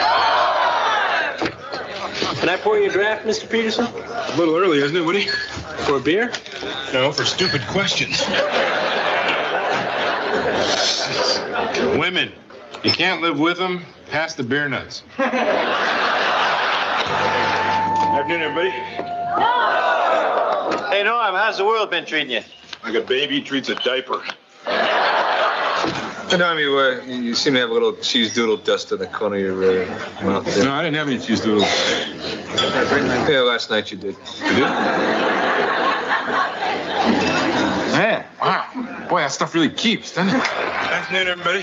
Can I pour you a draft, Mister Peterson? A little early, isn't it, Woody? For a beer? No, for stupid questions. Women. You can't live with them. Pass the beer nuts. Afternoon, everybody. Hey, Norm, how's the world been treating you? Like a baby treats a diaper. Hey, Norm, you, uh, you seem to have a little cheese doodle dust in the corner of your uh, mouth there. No, I didn't have any cheese doodles. Yeah, last night you did. You did? Man, wow. Boy, that stuff really keeps, doesn't it? Afternoon, everybody.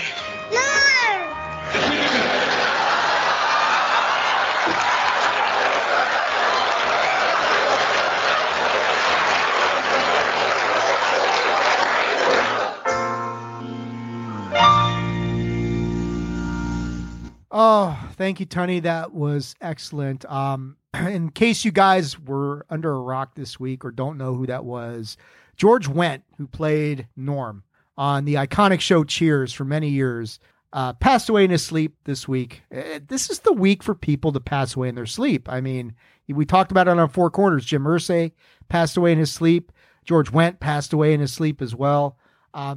Oh, thank you, Tony. That was excellent. Um, in case you guys were under a rock this week or don't know who that was, George Wendt, who played Norm on the iconic show Cheers for many years, uh, passed away in his sleep this week. This is the week for people to pass away in their sleep. I mean, we talked about it on Four Corners. Jim Irsay passed away in his sleep. George Wendt passed away in his sleep as well. Um,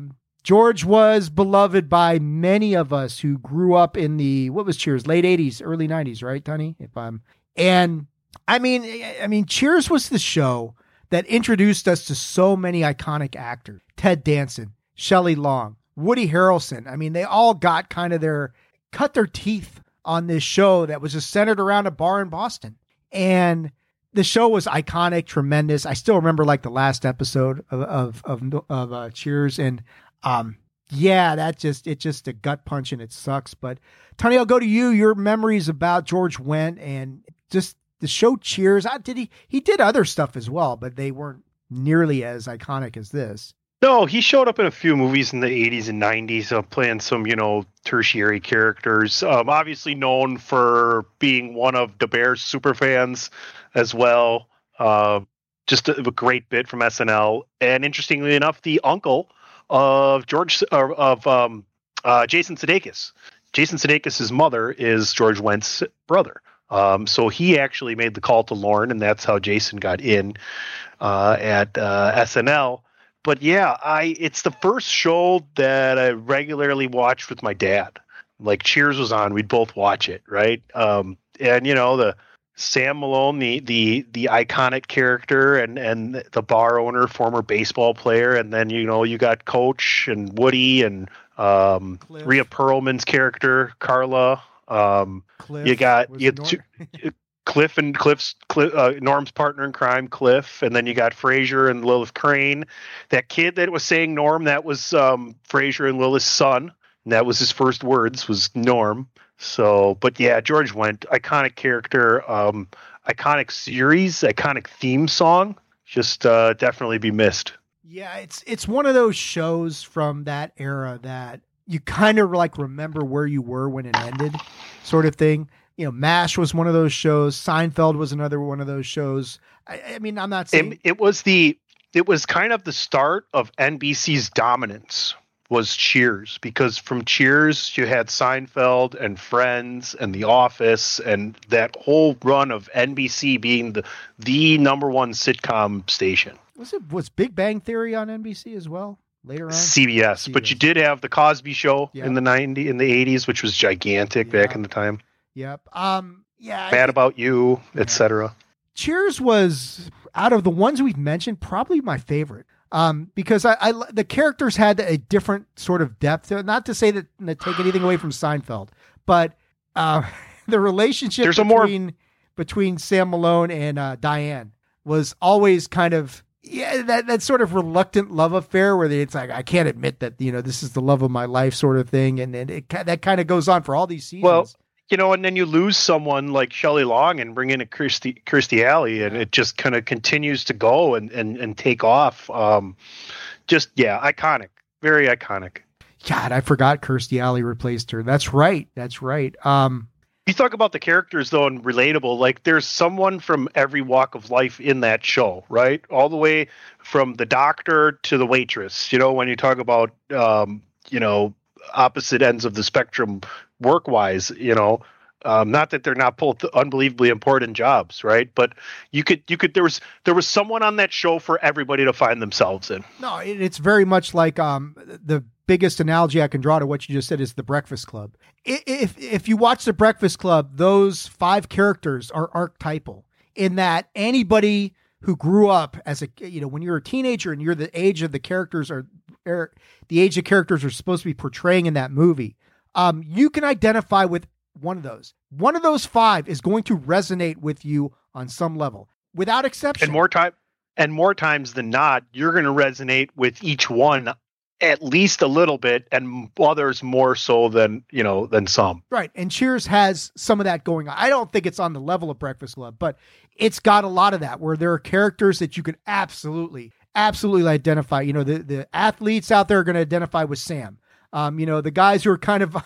George was beloved by many of us who grew up in the, what was Cheers? Late eighties, early nineties, right, Tony? If I'm, and I mean, I mean, Cheers was the show that introduced us to so many iconic actors. Ted Danson, Shelley Long, Woody Harrelson. I mean, they all got kind of their, cut their teeth on this show that was just centered around a bar in Boston. And the show was iconic, tremendous. I still remember like the last episode of, of, of, of uh, Cheers. And, um, yeah, that just, it's just a gut punch and it sucks. But Tony, I'll go to you, your memories about George Wendt and just the show Cheers. I, did he, he did other stuff as well, but they weren't nearly as iconic as this. No, he showed up in a few movies in the eighties and nineties, uh, playing some, you know, tertiary characters. Um, obviously known for being one of the Bears superfans as well. Uh, just a, a great bit from S N L. And interestingly enough, the uncle of George uh, of um, uh, Jason Sudeikis. Jason Sudeikis' mother is George Wendt's brother. Um, so he actually made the call to Lorne, and that's how Jason got in uh, at uh, S N L. But yeah, I it's the first show that I regularly watched with my dad. Like Cheers was on, we'd both watch it, right? Um, and you know, the Sam Malone, the the the iconic character, and and the bar owner, former baseball player, and then you know you got Coach and Woody and um, Rhea Perlman's character, Carla. Um, Cliff, you got you Norm? two, Cliff and Cliff's Cliff, uh, Norm's partner in crime, Cliff, and then you got Frasier and Lilith Crane. That kid that was saying Norm, that was um, Frasier and Lilith's son, and that was his first words was Norm. So, but yeah, George Wendt, iconic character, um, iconic series, iconic theme song. Just uh, definitely be missed. Yeah, it's it's one of those shows from that era that you kind of like remember where you were when it ended, sort of thing. You know, MASH was one of those shows. Seinfeld was another one of those shows. I, I mean, I'm not saying it, it was the it was kind of the start of N B C's dominance. Was Cheers, because from Cheers you had Seinfeld and Friends and The Office and that whole run of N B C being the the number one sitcom station. Was it was Big Bang Theory on N B C as well later on? C B S, C B S. But you did have the Cosby Show yep. in the ninety in the eighties, which was gigantic yep. back in the time. Yep. Um. Yeah. Bad About You, yeah. et cetera. Cheers was, out of the ones we've mentioned, probably my favorite. Um, because I, I, the characters had a different sort of depth. Not to say that, that take anything away from Seinfeld, but uh, the relationship There's between a more... between Sam Malone and uh, Diane was always kind of yeah that that sort of reluctant love affair where they, it's like I can't admit that you know this is the love of my life sort of thing, and and it, that kind of goes on for all these seasons. Well, you know, and then you lose someone like Shelley Long and bring in a Kirstie, Kirstie Alley, and it just kind of continues to go and, and, and take off. Um, just, yeah, iconic. Very iconic. God, I forgot Kirstie Alley replaced her. That's right. That's right. Um, you talk about the characters, though, and relatable. Like, there's someone from every walk of life in that show, right? All the way from the doctor to the waitress. You know, when you talk about, um, you know, opposite ends of the spectrum work-wise, you know, um, not that they're not both unbelievably important jobs, right? But you could, you could, there was, there was someone on that show for everybody to find themselves in. No, it, it's very much like um, the biggest analogy I can draw to what you just said is The Breakfast Club. If if you watch The Breakfast Club, those five characters are archetypal in that anybody who grew up as a, you know, when you're a teenager and you're the age of the characters are, are the age of characters are supposed to be portraying in that movie. Um, you can identify with one of those. One of those five is going to resonate with you on some level, without exception. And more time, and more times than not, you're going to resonate with each one at least a little bit, and others more so than you know than some. Right, and Cheers has some of that going on. I don't think it's on the level of Breakfast Club, but it's got a lot of that where there are characters that you can absolutely, absolutely identify. You know, the the athletes out there are going to identify with Sam. Um, you know, the guys who are kind of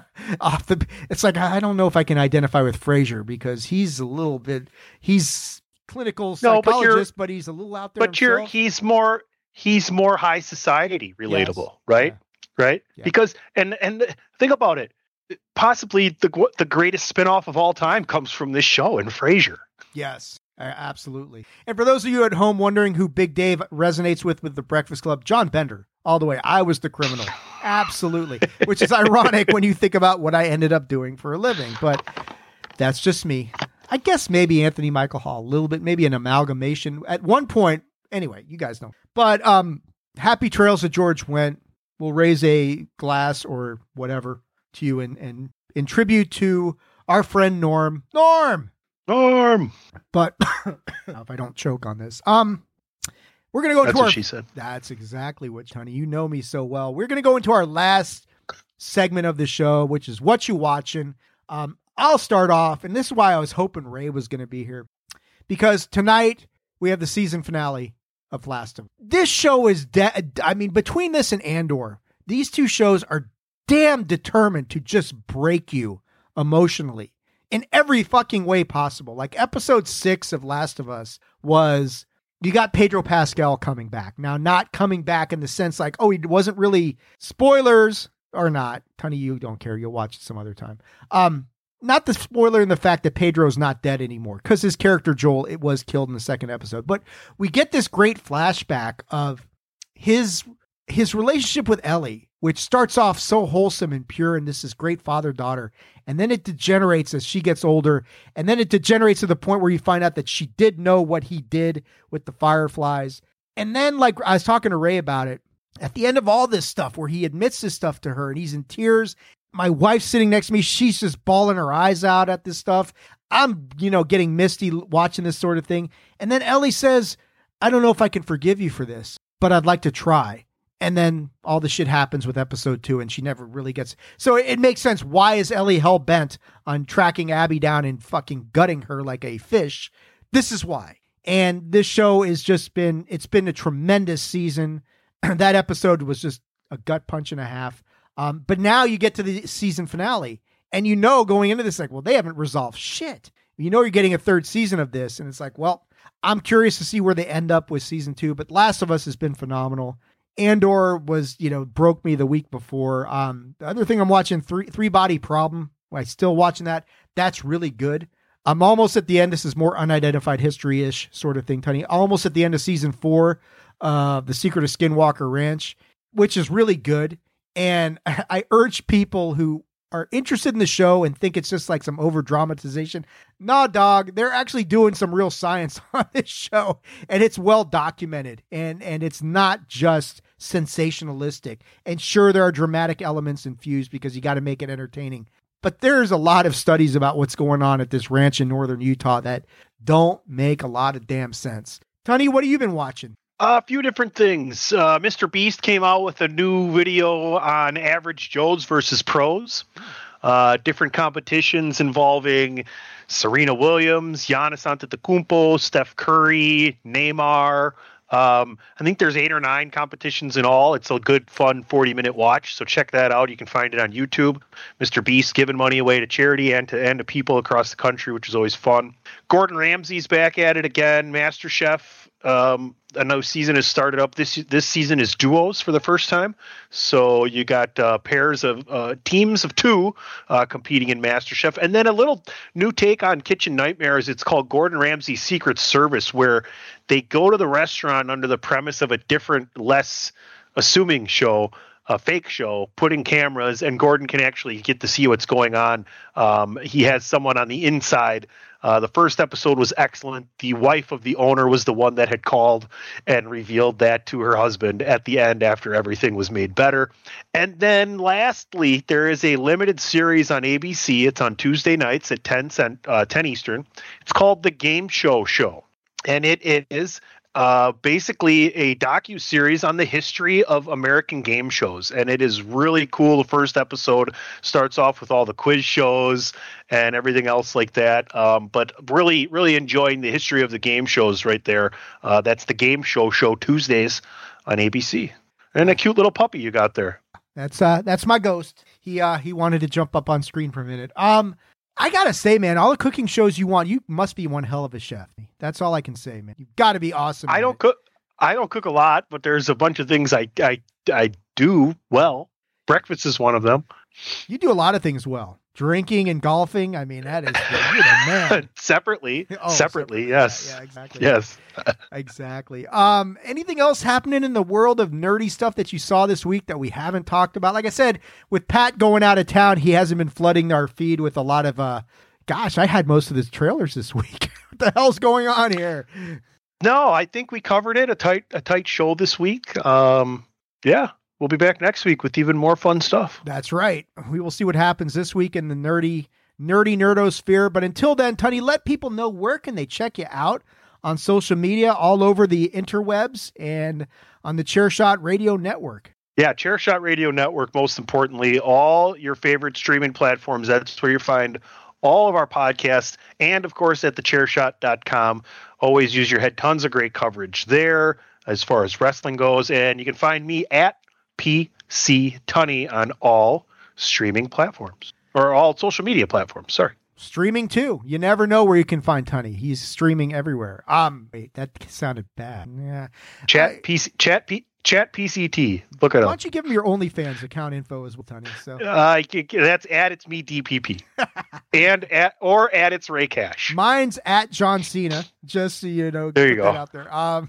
off the, it's like, I don't know if I can identify with Frasier because he's a little bit, he's clinical psychologist, no, but, but he's a little out there. But you're, he's more, he's more high society relatable, yes. right? Yeah. Right. Yeah. Because, and, and think about it, possibly the, the greatest spinoff of all time comes from this show in Frasier. Yes. Absolutely. And for those of you at home wondering who Big Dave resonates with with The Breakfast Club, John Bender all the way. I was the criminal. Absolutely. Which is ironic when you think about what I ended up doing for a living, but that's just me. I guess maybe Anthony Michael Hall, a little bit, maybe an amalgamation at one point. Anyway, you guys know, but, um, happy trails of George Wendt. We'll raise a glass or whatever to you and, and in tribute to our friend Norm. Norm! Norm! But if I don't choke on this, um, we're going to go That's to our, what she said. That's exactly what, honey, you know me so well. We're going to go into our last segment of the show, which is What You Watching. Um, I'll start off, and this is why I was hoping Ray was going to be here, because tonight we have the season finale of Last of Us. This show is, de- I mean, between this and Andor, these two shows are damn determined to just break you emotionally in every fucking way possible. Like episode six of Last of Us was, you got Pedro Pascal coming back. Now, not coming back in the sense like, oh, he wasn't really, spoilers or not. Tony, you don't care. You'll watch it some other time. Um, Not the spoiler in the fact that Pedro's not dead anymore, because his character Joel, it was killed in the second episode. But we get this great flashback of his his relationship with Ellie, which starts off so wholesome and pure, and this is great father-daughter. And then it degenerates as she gets older, and then it degenerates to the point where you find out that she did know what he did with the Fireflies. And then, like I was talking to Ray about it, at the end of all this stuff where he admits this stuff to her and he's in tears, my wife's sitting next to me. She's just bawling her eyes out at this stuff. I'm, you know, getting misty watching this sort of thing. And then Ellie says, I don't know if I can forgive you for this, but I'd like to try. And then all the shit happens with episode two and she never really gets. So it makes sense. Why is Ellie hell bent on tracking Abby down and fucking gutting her like a fish? This is why. And this show has just been, it's been a tremendous season. That episode was just a gut punch and a half. Um, but now you get to the season finale and you know, going into this, like, well, they haven't resolved shit. You know, you're getting a third season of this. And it's like, well, I'm curious to see where they end up with season two, but Last of Us has been phenomenal. Andor was, you know, broke me the week before. Um, the other thing I'm watching, three, three Body Problem. I'm still watching that. That's really good. I'm almost at the end. This is more unidentified history-ish sort of thing, Tony. Almost at the end of season four, uh, The Secret of Skinwalker Ranch, which is really good. And I urge people who are interested in the show and think it's just like some over dramatization. Nah, dog, they're actually doing some real science on this show, and it's well documented, and, and it's not just sensationalistic. And sure, there are dramatic elements infused because you got to make it entertaining. But there's a lot of studies about what's going on at this ranch in northern Utah that don't make a lot of damn sense. Tony, what have you been watching? A few different things. Uh, Mister Beast came out with a new video on average Joes versus pros. Uh, different competitions involving Serena Williams, Giannis Antetokounmpo, Steph Curry, Neymar. Um, I think there's eight or nine competitions in all. It's a good, fun forty minute watch. So check that out. You can find it on YouTube. Mister Beast giving money away to charity and to, and to people across the country, which is always fun. Gordon Ramsay's back at it again. MasterChef. Um, I know season has started up. This this season is duos for the first time. So you got uh, pairs of uh, teams of two uh, competing in MasterChef. And then a little new take on Kitchen Nightmares. It's called Gordon Ramsay's Secret Service, where they go to the restaurant under the premise of a different, less assuming show, a fake show, putting cameras, and Gordon can actually get to see what's going on. Um, he has someone on the inside. Uh, the first episode was excellent. The wife of the owner was the one that had called and revealed that to her husband at the end after everything was made better. And then lastly, there is a limited series on A B C. It's on Tuesday nights at ten, uh, ten Eastern. It's called The Game Show Show. And it, it is uh, basically a docu-series on the history of American game shows. And it is really cool. The first episode starts off with all the quiz shows and everything else like that. Um, but really, really enjoying the history of the game shows right there. Uh, that's The Game Show Show Tuesdays on A B C. And a cute little puppy you got there. That's uh, that's my ghost. He uh, he wanted to jump up on screen for a minute. Um, I gotta say, man, all the cooking shows you want, you must be one hell of a chef. That's all I can say, man. You've got to be awesome. I don't it. cook. I don't cook a lot, but there's a bunch of things I, I, I do well. Breakfast is one of them. You do a lot of things well. drinking and golfing. I mean, that is you're the man. separately, oh, separately, separately, yes, yeah, yeah, exactly, yes, exactly. Um, anything else happening in the world of nerdy stuff that you saw this week that we haven't talked about? Like I said, with Pat going out of town, he hasn't been flooding our feed with a lot of. Uh, gosh, I had most of his trailers this week. What the hell's going on here? No, I think we covered it. A tight, a tight show this week. Um, yeah. We'll be back next week with even more fun stuff. That's right. We will see what happens this week in the nerdy, nerdy nerdosphere. But until then, Tunney, let people know where can they check you out on social media, all over the interwebs and on the Chairshot Radio Network. Yeah, Chairshot Radio Network, most importantly, all your favorite streaming platforms. That's where you find all of our podcasts. And, of course, at the chairshot dot com. Always use your head. Tons of great coverage there as far as wrestling goes. And you can find me at P C Tunney on all streaming platforms or all social media platforms. Sorry. Streaming too. You never know where you can find Tunney. He's streaming everywhere. Um, wait, that sounded bad. Yeah. Chat I, P C, chat P, chat P C T. Look it up. Why don't you give him your OnlyFans account info as well, Tunney? So uh, that's at it's me D P P and at or at it's Ray Cash. Mine's at John Cena. Just so you know, there you go. Out there. Um,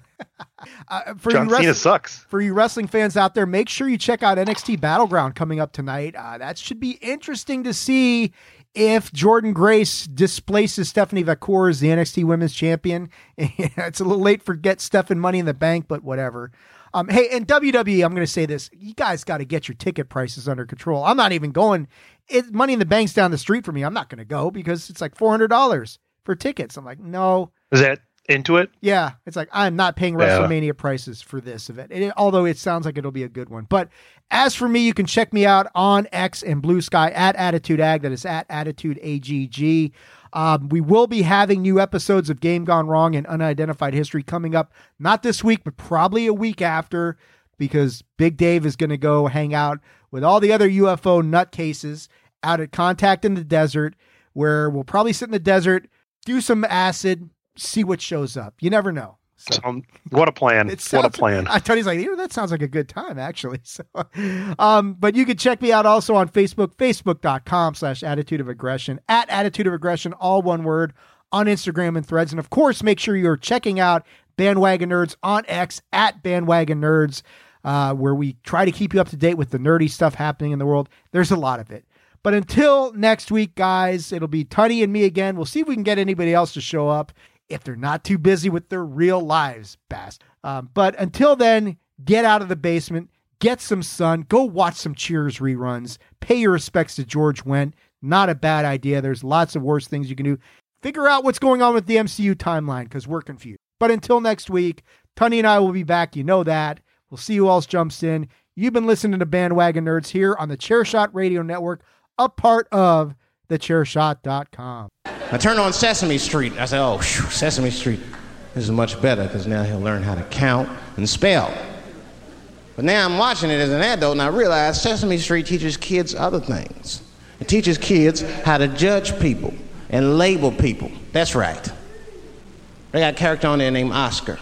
uh, for John you Cena sucks. For you wrestling fans out there, make sure you check out N X T Battleground coming up tonight. Uh, that should be interesting to see. If Jordan Grace displaces Stephanie Vacour as the N X T Women's Champion. It's a little late for Get Stephen Money in the Bank, but whatever. Um, hey, and W W E, I'm going to say this. You guys got to get your ticket prices under control. I'm not even going. It, Money in the Bank's down the street for me. I'm not going to go because it's like four hundred dollars for tickets. I'm like, no. Is that into it? Yeah. It's like, I'm not paying WrestleMania yeah. prices for this event. It, although it sounds like it'll be a good one. But as for me, you can check me out on X and Blue Sky at Attitude Ag. That is at Attitude A G G. Um, we will be having new episodes of Game Gone Wrong and Unidentified History coming up, not this week, but probably a week after, because Big Dave is going to go hang out with all the other U F O nutcases out at Contact in the Desert, where we'll probably sit in the desert, do some acid, see what shows up. You never know. So, um, what a plan. It sounds, what a plan. I thought he's like, that sounds like a good time, actually. So, um, but you can check me out also on Facebook, facebook.com slash attitude of aggression, at attitude of aggression, all one word, on Instagram and Threads. And of course, make sure you're checking out Bandwagon Nerds on X at Bandwagon Nerds, uh, where we try to keep you up to date with the nerdy stuff happening in the world. There's a lot of it. But until next week, guys, it'll be Tunney and me again. We'll see if we can get anybody else to show up if they're not too busy with their real lives, bast. Um, but until then, get out of the basement, get some sun, go watch some Cheers reruns, pay your respects to George Wendt. Not a bad idea. There's lots of worse things you can do. Figure out what's going on with the M C U timeline because we're confused. But until next week, Tunney and I will be back. You know that. We'll see who else jumps in. You've been listening to Bandwagon Nerds here on the Chairshot Radio Network, a part of the chairshot dot com. I turned on Sesame Street. I said, oh, whew, Sesame Street. This is much better because now he'll learn how to count and spell. But now I'm watching it as an adult and I realize Sesame Street teaches kids other things. It teaches kids how to judge people and label people. That's right. They got a character on there named Oscar.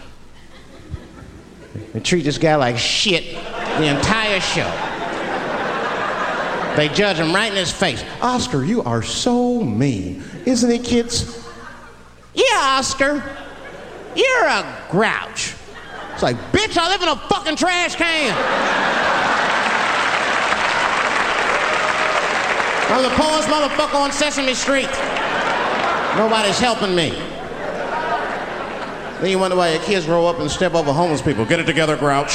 They treat this guy like shit the entire show. They judge him right in his face. Oscar, you are so mean. Isn't it, kids? Yeah, Oscar. You're a grouch. It's like, bitch, I live in a fucking trash can. I'm the poorest motherfucker on Sesame Street. Nobody's helping me. Then you wonder why your kids grow up and step over homeless people. Get it together, grouch.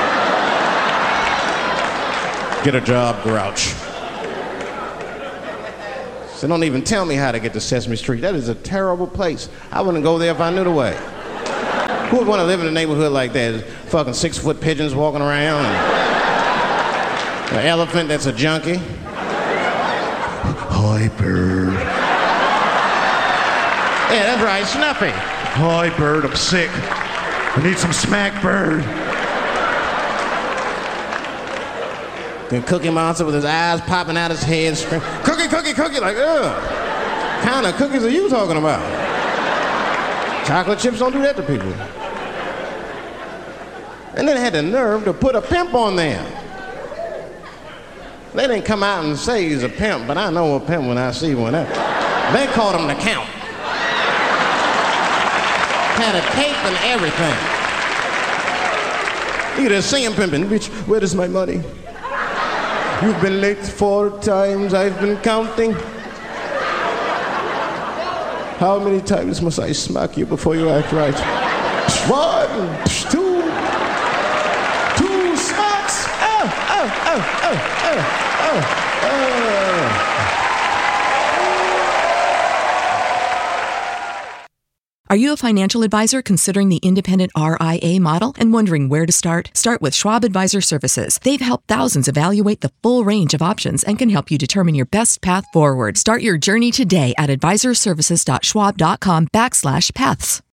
Get a job, grouch. So don't even tell me how to get to Sesame Street. That is a terrible place. I wouldn't go there if I knew the way. Who would want to live in a neighborhood like that? Fucking six-foot pigeons walking around. And an elephant that's a junkie. Hi, bird. Yeah, that's right, Snuffy. Hi, bird, I'm sick. I need some smack, bird. Then Cookie Monster with his eyes popping out his head, screaming, cookie, cookie, cookie, like, ugh. What kind of cookies are you talking about? Chocolate chips don't do that to people. And then had the nerve to put a pimp on there. They didn't come out and say he's a pimp, but I know a pimp when I see one. They called him the Count. Had a cape and everything. You just see him pimping. Bitch, where is my money? You've been late four times. I've been counting. How many times must I smack you before you act right? One, two, two smacks. Oh, oh, oh, oh, oh, oh, oh. Are you a financial advisor considering the independent R I A model and wondering where to start? Start with Schwab Advisor Services. They've helped thousands evaluate the full range of options and can help you determine your best path forward. Start your journey today at advisorservices.schwab.com backslash paths.